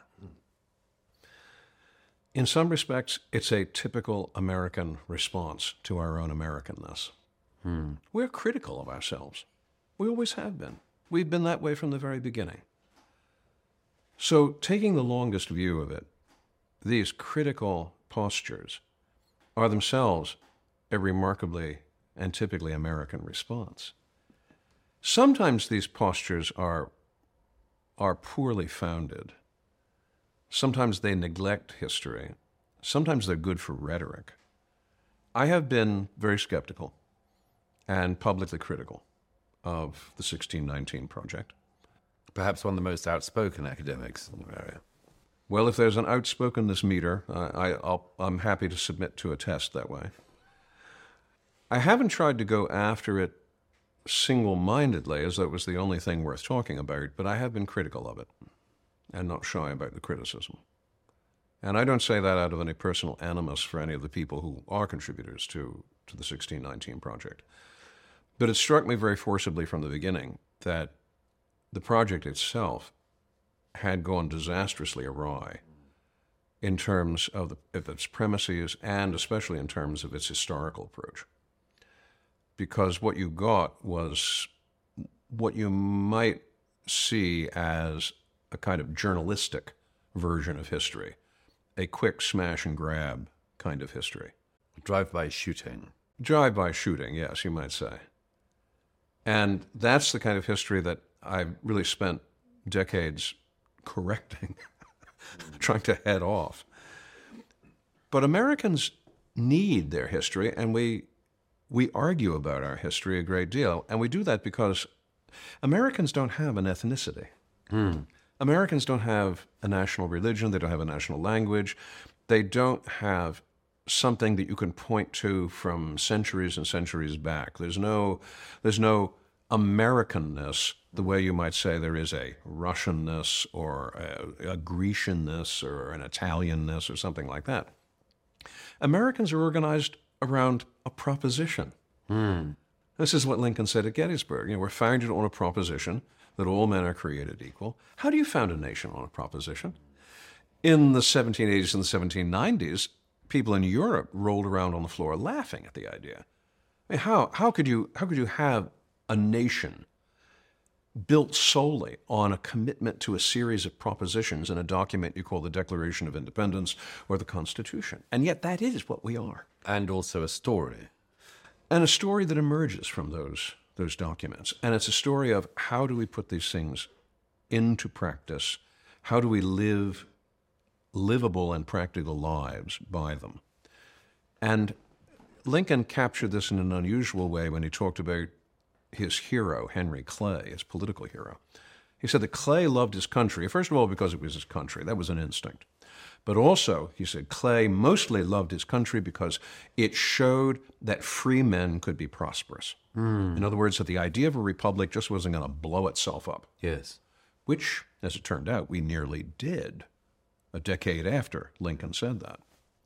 Speaker 2: In some respects, it's a typical American response to our own Americanness. We're critical of ourselves. We always have been. We've been that way from the very beginning. So, taking the longest view of it, these critical postures are themselves a remarkably and typically American response. Sometimes these postures are poorly founded. Sometimes they neglect history. Sometimes they're good for rhetoric. I have been very skeptical and publicly critical of the 1619 Project.
Speaker 1: Perhaps one of the most outspoken academics in the area.
Speaker 2: Well, if there's an outspokenness meter, I'm happy to submit to a test that way. I haven't tried to go after it single-mindedly as though it was the only thing worth talking about, but I have been critical of it and not shy about the criticism. And I don't say that out of any personal animus for any of the people who are contributors to the 1619 project. But it struck me very forcibly from the beginning that the project itself had gone disastrously awry in terms of its premises and especially in terms of its historical approach. Because what you got was what you might see as a kind of journalistic version of history, a quick smash and grab kind of history.
Speaker 1: Drive-by shooting.
Speaker 2: Drive-by shooting, yes, you might say. And that's the kind of history that I've really spent decades correcting, trying to head off. But Americans need their history, and we argue about our history a great deal, and we do that because Americans don't have an ethnicity. Americans don't have a national religion, they don't have a national language, they don't have something that you can point to from centuries and centuries back. There's no Americanness the way you might say there is a Russianness or a Grecianness or an Italianness or something like that. Americans are organized around a proposition. This is what Lincoln said at Gettysburg. We're founded on a proposition that all men are created equal. How do you found a nation on a proposition? In the 1780s and the 1790s, people in Europe rolled around on the floor laughing at the idea. I mean, how could you have a nation built solely on a commitment to a series of propositions in a document you call the Declaration of Independence or the Constitution? And yet that is what we are.
Speaker 1: And also a story.
Speaker 2: And a story that emerges from those documents. And it's a story of how do we put these things into practice? How do we live livable and practical lives by them? And Lincoln captured this in an unusual way when he talked about his hero, Henry Clay, his political hero. He said that Clay loved his country, first of all, because it was his country. That was an instinct. But also, he said, Clay mostly loved his country because it showed that free men could be prosperous. In other words, that the idea of a republic just wasn't going to blow itself up.
Speaker 1: Yes.
Speaker 2: Which, as it turned out, we nearly did a decade after Lincoln said that.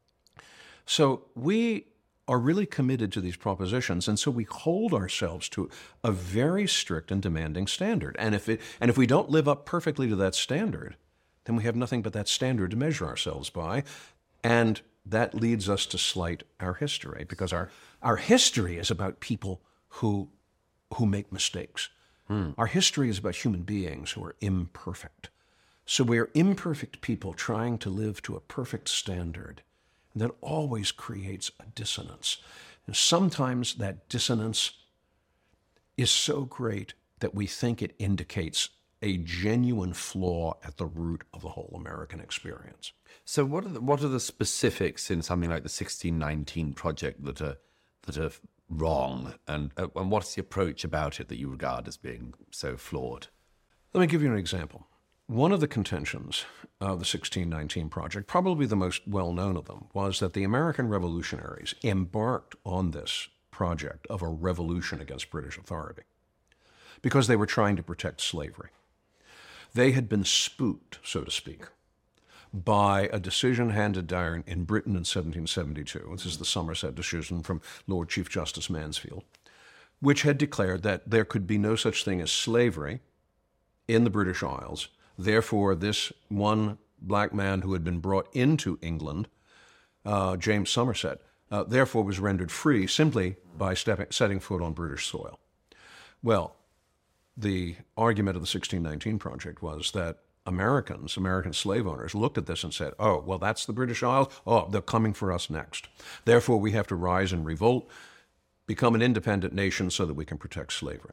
Speaker 2: So we are really committed to these propositions, and so we hold ourselves to a very strict and demanding standard. And if we don't live up perfectly to that standard, then we have nothing but that standard to measure ourselves by, and that leads us to slight our history, because our history is about people who make mistakes. Our history is about human beings who are imperfect. So we are imperfect people trying to live to a perfect standard. And that always creates a dissonance. And sometimes that dissonance is so great that we think it indicates a genuine flaw at the root of the whole American experience.
Speaker 1: So what are the specifics in something like the 1619 project that are wrong, and what's the approach about it that you regard as being so flawed?
Speaker 2: Let me give you an example. One of the contentions of the 1619 project, probably the most well-known of them, was that the American revolutionaries embarked on this project of a revolution against British authority because they were trying to protect slavery. They had been spooked, so to speak, by a decision handed down in Britain in 1772. This is the Somerset decision from Lord Chief Justice Mansfield, which had declared that there could be no such thing as slavery in the British Isles. Therefore, this one black man who had been brought into England, James Somerset, therefore was rendered free simply by setting foot on British soil. Well, the argument of the 1619 project was that American slave owners looked at this and said, oh, well, that's the British Isles. Oh, they're coming for us next. Therefore, we have to rise and revolt, become an independent nation so that we can protect slavery.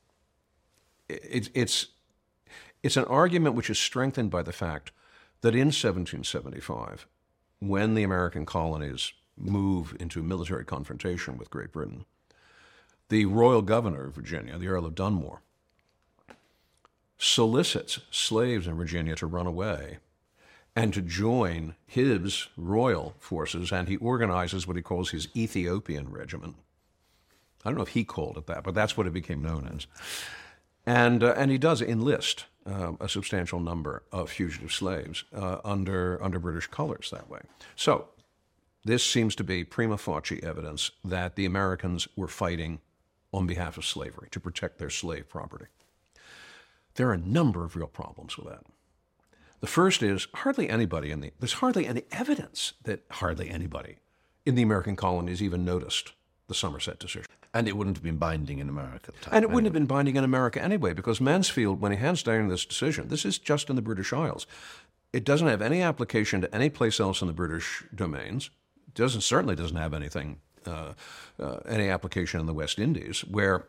Speaker 2: It's an argument which is strengthened by the fact that in 1775, when the American colonies move into military confrontation with Great Britain, the royal governor of Virginia, the Earl of Dunmore, solicits slaves in Virginia to run away and to join his royal forces, and he organizes what he calls his Ethiopian regiment. I don't know if he called it that, but that's what it became known as. And he does enlist a substantial number of fugitive slaves under British colors that way. So this seems to be prima facie evidence that the Americans were fighting on behalf of slavery to protect their slave property. There are a number of real problems with that. The first is there's hardly any evidence that hardly anybody in the American colonies even noticed the Somerset decision.
Speaker 1: And it wouldn't have been binding in America at the time.
Speaker 2: And it wouldn't have been binding in America anyway, because Mansfield, when he hands down this decision, this is just in the British Isles. It doesn't have any application to any place else in the British domains. It certainly doesn't have any application in the West Indies, where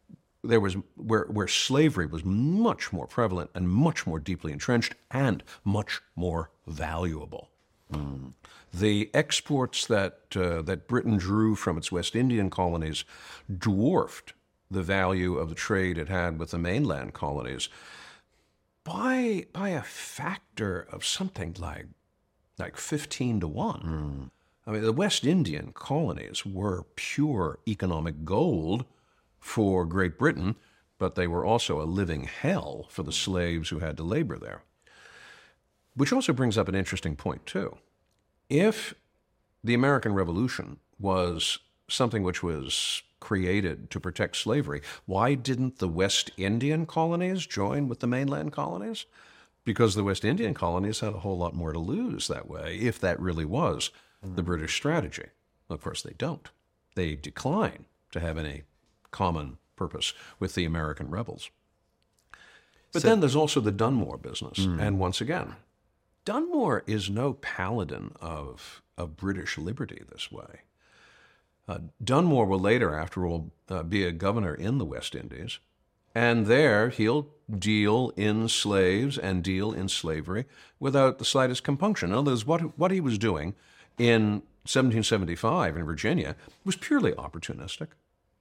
Speaker 2: slavery was much more prevalent and much more deeply entrenched and much more valuable. The exports that Britain drew from its West Indian colonies dwarfed the value of the trade it had with the mainland colonies by a factor of something like 15 to 1. I mean, the West Indian colonies were pure economic gold for Great Britain, but they were also a living hell for the slaves who had to labor there. Which also brings up an interesting point, too. If the American Revolution was something which was created to protect slavery, why didn't the West Indian colonies join with the mainland colonies? Because the West Indian colonies had a whole lot more to lose that way, if that really was the British strategy. Of course, they don't. They decline to have any common purpose with the American rebels. But then there's also the Dunmore business. And once again, Dunmore is no paladin of British liberty this way. Dunmore will later, after all, be a governor in the West Indies, and there he'll deal in slaves and deal in slavery without the slightest compunction. In other words, what he was doing in 1775 in Virginia was purely opportunistic.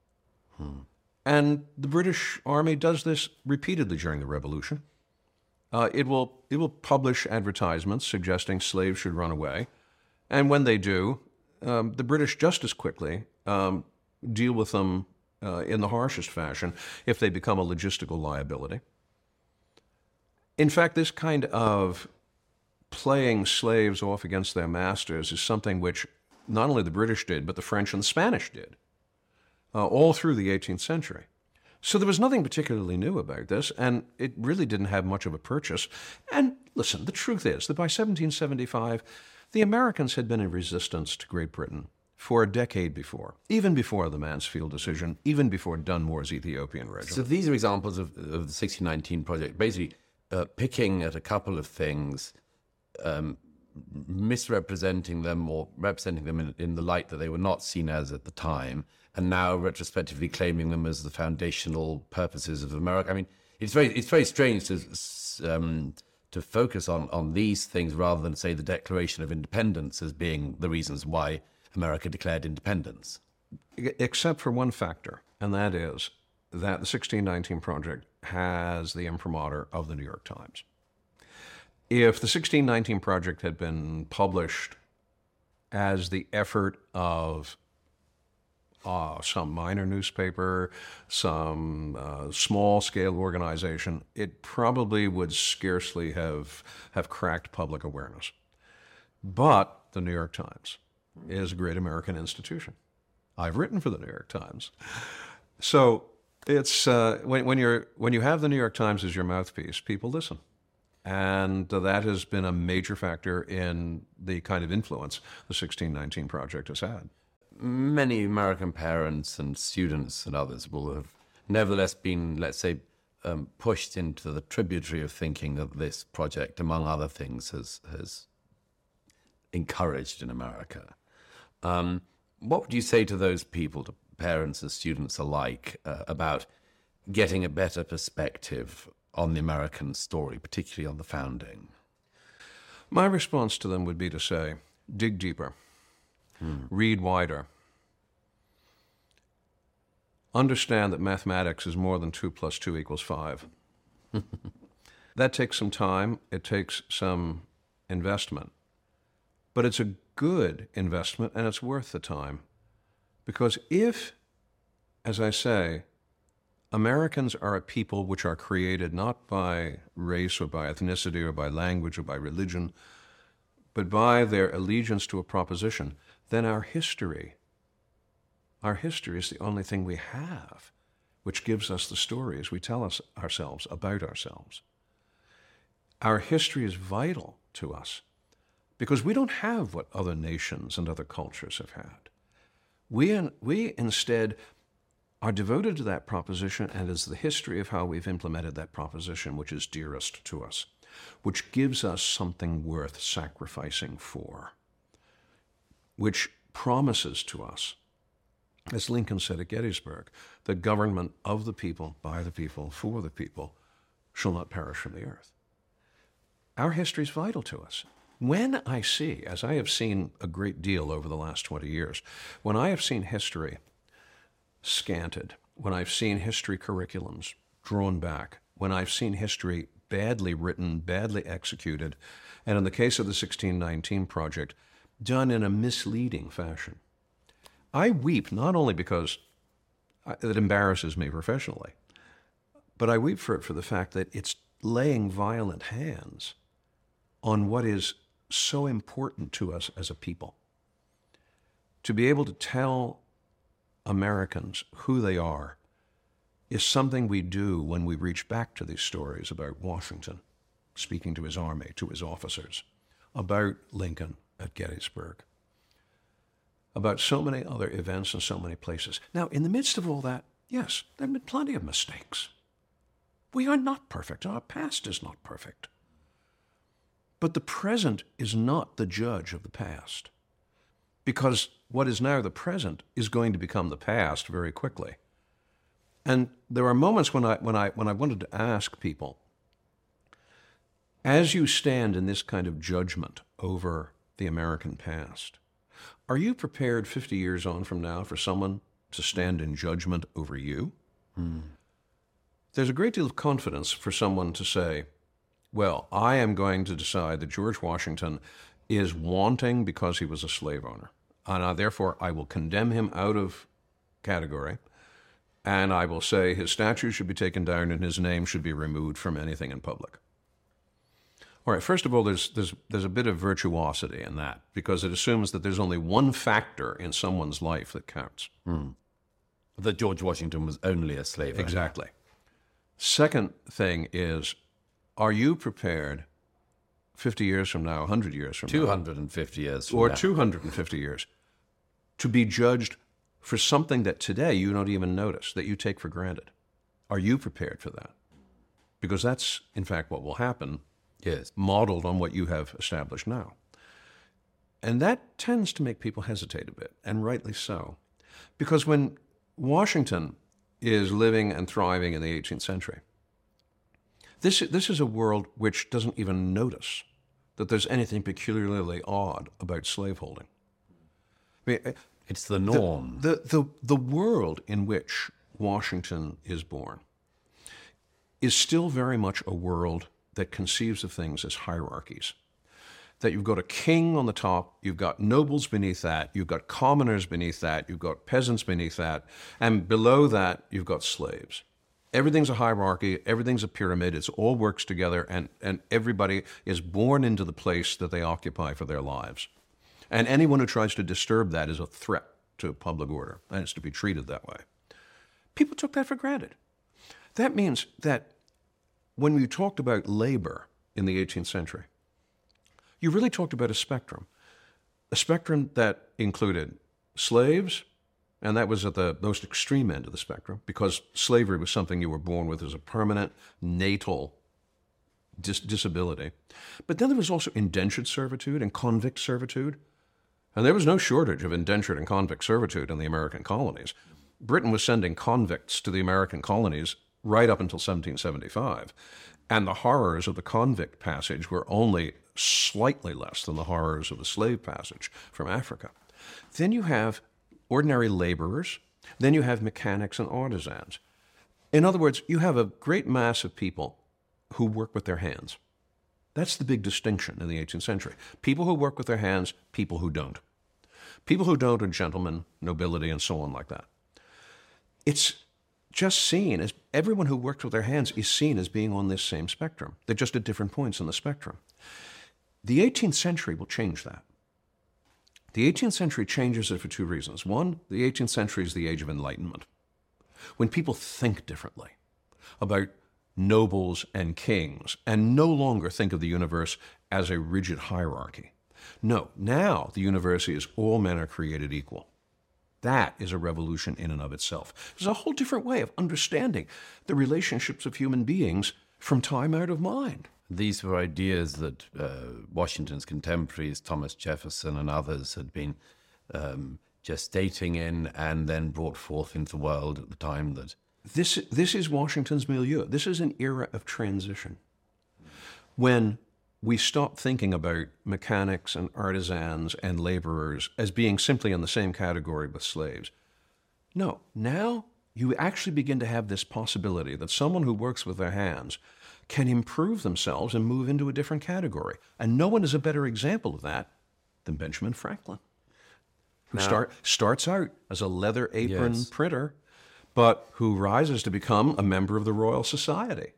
Speaker 2: And the British Army does this repeatedly during the Revolution. It will publish advertisements suggesting slaves should run away, and when they do, the British just as quickly deal with them in the harshest fashion if they become a logistical liability. In fact, this kind of playing slaves off against their masters is something which not only the British did, but the French and the Spanish did, all through the 18th century. So there was nothing particularly new about this, and it really didn't have much of a purchase. And listen, the truth is that by 1775, the Americans had been in resistance to Great Britain for a decade before, even before the Mansfield decision, even before Dunmore's Ethiopian regiment.
Speaker 1: So these are examples of the 1619 project, basically picking at a couple of things, misrepresenting them or representing them in the light that they were not seen as at the time, and now retrospectively claiming them as the foundational purposes of America. I mean, it's very strange to focus on these things rather than say the Declaration of Independence as being the reasons why America declared independence.
Speaker 2: Except for one factor, and that is that the 1619 Project has the imprimatur of the New York Times. If the 1619 Project had been published as the effort of some minor newspaper, some small-scale organization, it probably would scarcely have cracked public awareness. But the New York Times is a great American institution. I've written for the New York Times. So it's when you have the New York Times as your mouthpiece, people listen. And that has been a major factor in the kind of influence the 1619 Project has had.
Speaker 1: Many American parents and students and others will have nevertheless been, let's say, pushed into the tributary of thinking that this project, among other things, has encouraged in America. What would you say to those people, to parents and students alike, about getting a better perspective on the American story, particularly on the founding?
Speaker 2: My response to them would be to say, dig deeper. Read wider. Understand that mathematics is more than 2 + 2 = 5. That takes some time. It takes some investment. But it's a good investment, and it's worth the time. Because if as I say, Americans are a people which are created not by race or by ethnicity or by language or by religion, but by their allegiance to a proposition. Then our history is the only thing we have which gives us the stories we tell ourselves about ourselves. Our history is vital to us because we don't have what other nations and other cultures have had. We instead are devoted to that proposition, and it's the history of how we've implemented that proposition which is dearest to us, which gives us something worth sacrificing for, which promises to us, as Lincoln said at Gettysburg, the government of the people, by the people, for the people, shall not perish from the earth. Our history is vital to us. When I see, as I have seen a great deal over the last 20 years, when I have seen history scanted, when I've seen history curriculums drawn back, when I've seen history badly written, badly executed, and in the case of the 1619 Project, done in a misleading fashion, I weep not only because it embarrasses me professionally, but I weep for the fact that it's laying violent hands on what is so important to us as a people. To be able to tell Americans who they are is something we do when we reach back to these stories about Washington speaking to his army, to his officers, about Lincoln at Gettysburg, about so many other events in so many places. Now, in the midst of all that, yes, there have been plenty of mistakes. We are not perfect. Our past is not perfect. But the present is not the judge of the past, because what is now the present is going to become the past very quickly. And there are moments when I wanted to ask people, as you stand in this kind of judgment over the American past, are you prepared 50 years on from now for someone to stand in judgment over you? There's a great deal of confidence for someone to say, well, I am going to decide that George Washington is wanting because he was a slave owner. And therefore, I will condemn him out of category, and I will say his statue should be taken down and his name should be removed from anything in public. All right, first of all, there's a bit of virtuosity in that, because it assumes that there's only one factor in someone's life that counts.
Speaker 1: That George Washington was only a slave owner.
Speaker 2: Exactly. Second thing is, are you prepared 50 years from now, 100 years from now,
Speaker 1: 250 years from
Speaker 2: or
Speaker 1: now,
Speaker 2: 250 years, to be judged for something that today you don't even notice, that you take for granted? Are you prepared for that? Because that's, in fact, what will happen,
Speaker 1: yes,
Speaker 2: modeled on what you have established now. And that tends to make people hesitate a bit, and rightly so. Because when Washington is living and thriving in the 18th century, this is a world which doesn't even notice that there's anything peculiarly odd about slaveholding. I mean,
Speaker 1: it's the norm.
Speaker 2: The world in which Washington is born is still very much a world that conceives of things as hierarchies. That you've got a king on the top, you've got nobles beneath that, you've got commoners beneath that, you've got peasants beneath that, and below that, you've got slaves. Everything's a hierarchy, everything's a pyramid, it all works together, and everybody is born into the place that they occupy for their lives. And anyone who tries to disturb that is a threat to public order, and it's to be treated that way. People took that for granted. That means that when we talked about labor in the 18th century, you really talked about a spectrum that included slaves, and that was at the most extreme end of the spectrum, because slavery was something you were born with as a permanent natal disability. But then there was also indentured servitude and convict servitude, and there was no shortage of indentured and convict servitude in the American colonies. Britain was sending convicts to the American colonies right up until 1775, and the horrors of the convict passage were only slightly less than the horrors of the slave passage from Africa. Then you have ordinary laborers, then you have mechanics and artisans. In other words, you have a great mass of people who work with their hands. That's the big distinction in the 18th century. People who work with their hands, people who don't. People who don't are gentlemen, nobility, and so on like that. it's just seen as everyone who worked with their hands is seen as being on this same spectrum. They're just at different points in the spectrum. The 18th century will change that. The 18th century changes it for two reasons. One, the 18th century is the age of enlightenment, when people think differently about nobles and kings and no longer think of the universe as a rigid hierarchy. No, now the universe is all men are created equal. That is a revolution in and of itself. There's a whole different way of understanding the relationships of human beings from time out of mind.
Speaker 1: These were ideas that Washington's contemporaries, Thomas Jefferson and others, had been gestating in and then brought forth into the world at the time that...
Speaker 2: This is Washington's milieu. This is an era of transition. When we stop thinking about mechanics and artisans and laborers as being simply in the same category with slaves. No, now you actually begin to have this possibility that someone who works with their hands can improve themselves and move into a different category. And no one is a better example of that than Benjamin Franklin, who starts out as a leather apron printer, but who rises to become a member of the Royal Society.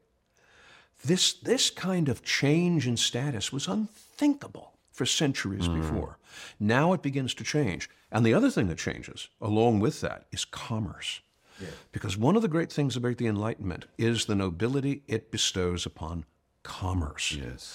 Speaker 2: This kind of change in status was unthinkable for centuries before. Now it begins to change. And the other thing that changes along with that is commerce. Yeah. Because one of the great things about the Enlightenment is the nobility it bestows upon commerce.
Speaker 1: Yes.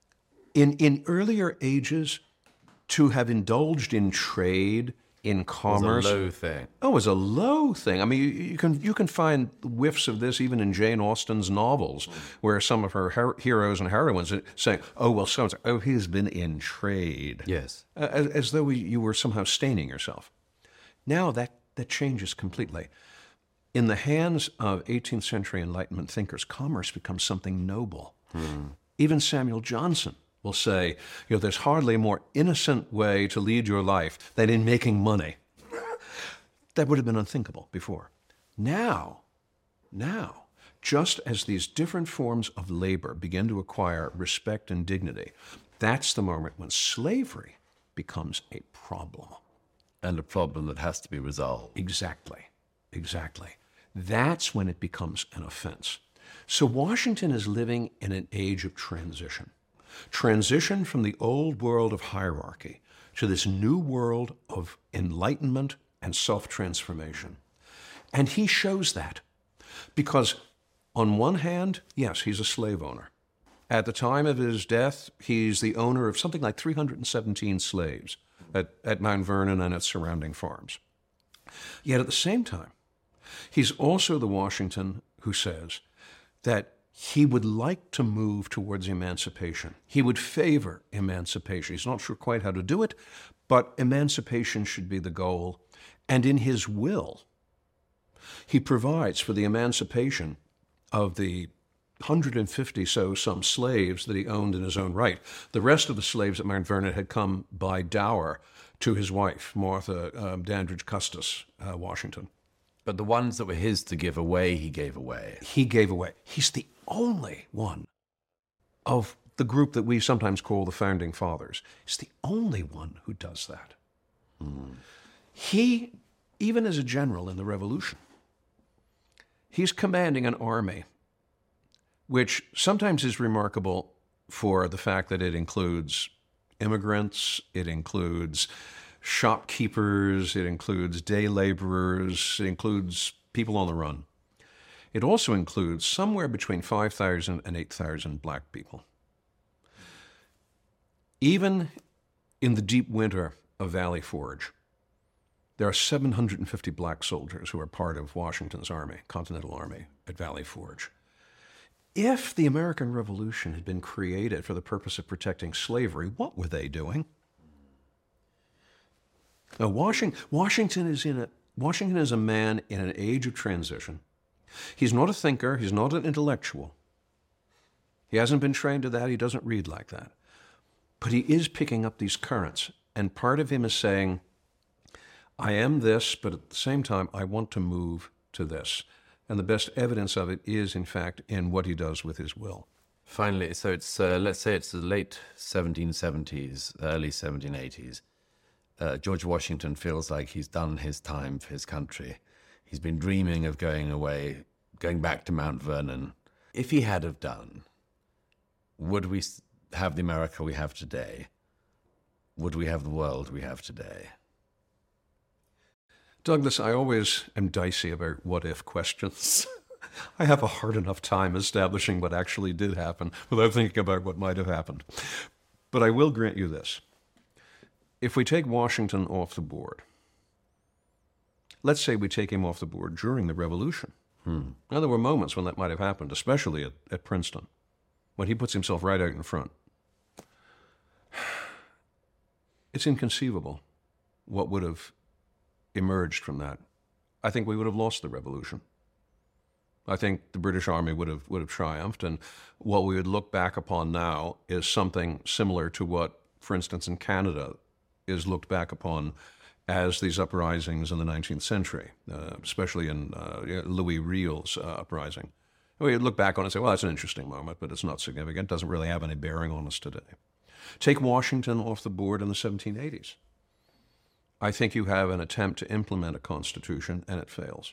Speaker 2: In earlier ages, to have indulged in trade, in commerce...
Speaker 1: It was a low thing.
Speaker 2: Oh, it was a low thing. I mean, you can find whiffs of this even in Jane Austen's novels, where some of her heroes and heroines are saying, oh, well, so-and-so, oh, he's been in trade.
Speaker 1: Yes.
Speaker 2: As though you were somehow staining yourself. Now that changes completely. In the hands of 18th century Enlightenment thinkers, commerce becomes something noble. Even Samuel Johnson will say, there's hardly a more innocent way to lead your life than in making money. That would have been unthinkable before. Now, just as these different forms of labor begin to acquire respect and dignity, that's the moment when slavery becomes a problem.
Speaker 1: And a problem that has to be resolved.
Speaker 2: Exactly. That's when it becomes an offense. So Washington is living in an age of transition. Transition from the old world of hierarchy to this new world of enlightenment and self-transformation. And he shows that because on one hand, yes, he's a slave owner. At the time of his death, he's the owner of something like 317 slaves at Mount Vernon and its surrounding farms. Yet at the same time, he's also the Washington who says that he would like to move towards emancipation. He would favor emancipation. He's not sure quite how to do it, but emancipation should be the goal. And in his will, he provides for the emancipation of the 150 some slaves that he owned in his own right. The rest of the slaves at Mount Vernon had come by dower to his wife, Martha Dandridge Custis Washington.
Speaker 1: But the ones that were his to give away, he gave away.
Speaker 2: He gave away. He's the only one of the group that we sometimes call the Founding Fathers. He's the only one who does that. He, even as a general in the Revolution, he's commanding an army, which sometimes is remarkable for the fact that it includes immigrants, it includes shopkeepers, it includes day laborers, it includes people on the run. It also includes somewhere between 5,000 and 8,000 black people. Even in the deep winter of Valley Forge, there are 750 black soldiers who are part of Washington's army, Continental Army, at Valley Forge. If the American Revolution had been created for the purpose of protecting slavery, what were they doing? Now, Washington is a man in an age of transition. He's not a thinker. He's not an intellectual. He hasn't been trained to that. He doesn't read like that. But he is picking up these currents. And part of him is saying, I am this, but at the same time, I want to move to this. And the best evidence of it is, in fact, in what he does with his will.
Speaker 1: Finally, so it's, let's say it's the late 1770s, early 1780s. George Washington feels like he's done his time for his country. He's been dreaming of going away, going back to Mount Vernon. If he had have done, would we have the America we have today? Would we have the world we have today?
Speaker 2: Douglas, I always am dicey about what-if questions. I have a hard enough time establishing what actually did happen without thinking about what might have happened. But I will grant you this. If we take Washington off the board, let's say we take him off the board during the Revolution. Now, there were moments when that might have happened, especially at Princeton, when he puts himself right out in front. It's inconceivable what would have emerged from that. I think we would have lost the Revolution. I think the British Army would have triumphed, and what we would look back upon now is something similar to what, for instance, in Canada is looked back upon as these uprisings in the 19th century, especially in Louis Riel's uprising. We look back on it and say, well, that's an interesting moment, but it's not significant. It doesn't really have any bearing on us today. Take Washington off the board in the 1780s. I think you have an attempt to implement a constitution, and it fails.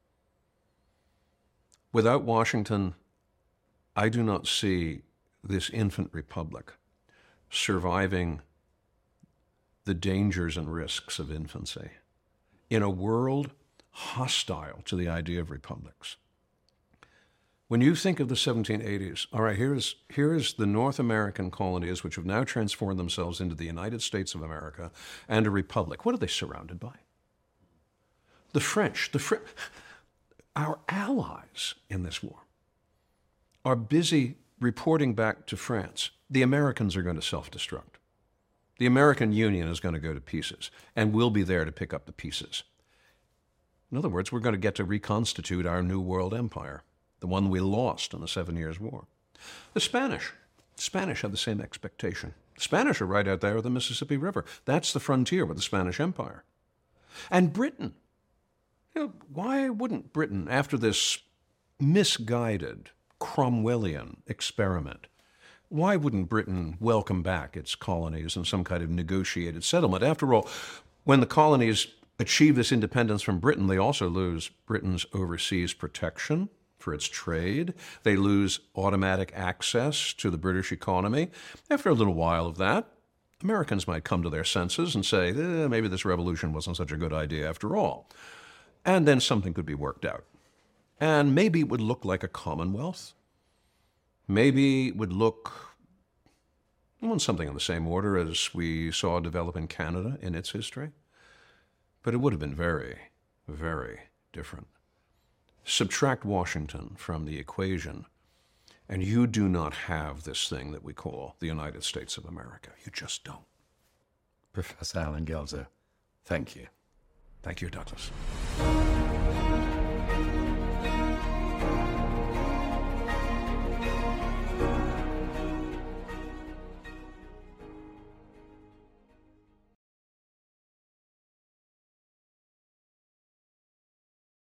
Speaker 2: Without Washington, I do not see this infant republic surviving the dangers and risks of infancy in a world hostile to the idea of republics. When you think of the 1780s, all right, here is the North American colonies, which have now transformed themselves into the United States of America and a republic. What are they surrounded by? The French, our allies in this war, are busy reporting back to France, the Americans are going to self-destruct. The American Union is going to go to pieces, and we'll be there to pick up the pieces. In other words, we're going to get to reconstitute our new world empire, the one we lost in the 7 Years' War. The Spanish have the same expectation. The Spanish are right out there with the Mississippi River. That's the frontier with the Spanish Empire. And Britain. Why wouldn't Britain, after this misguided Cromwellian experiment, why wouldn't Britain welcome back its colonies in some kind of negotiated settlement? After all, when the colonies achieve this independence from Britain, they also lose Britain's overseas protection for its trade. They lose automatic access to the British economy. After a little while of that, Americans might come to their senses and say, maybe this revolution wasn't such a good idea after all. And then something could be worked out. And maybe it would look like a commonwealth. Maybe it would look something on the same order as we saw develop in Canada in its history. But it would have been very, very different. Subtract Washington from the equation, and you do not have this thing that we call the United States of America. You just don't.
Speaker 1: Professor Alan Guelzo, thank you.
Speaker 2: Thank you, Douglas.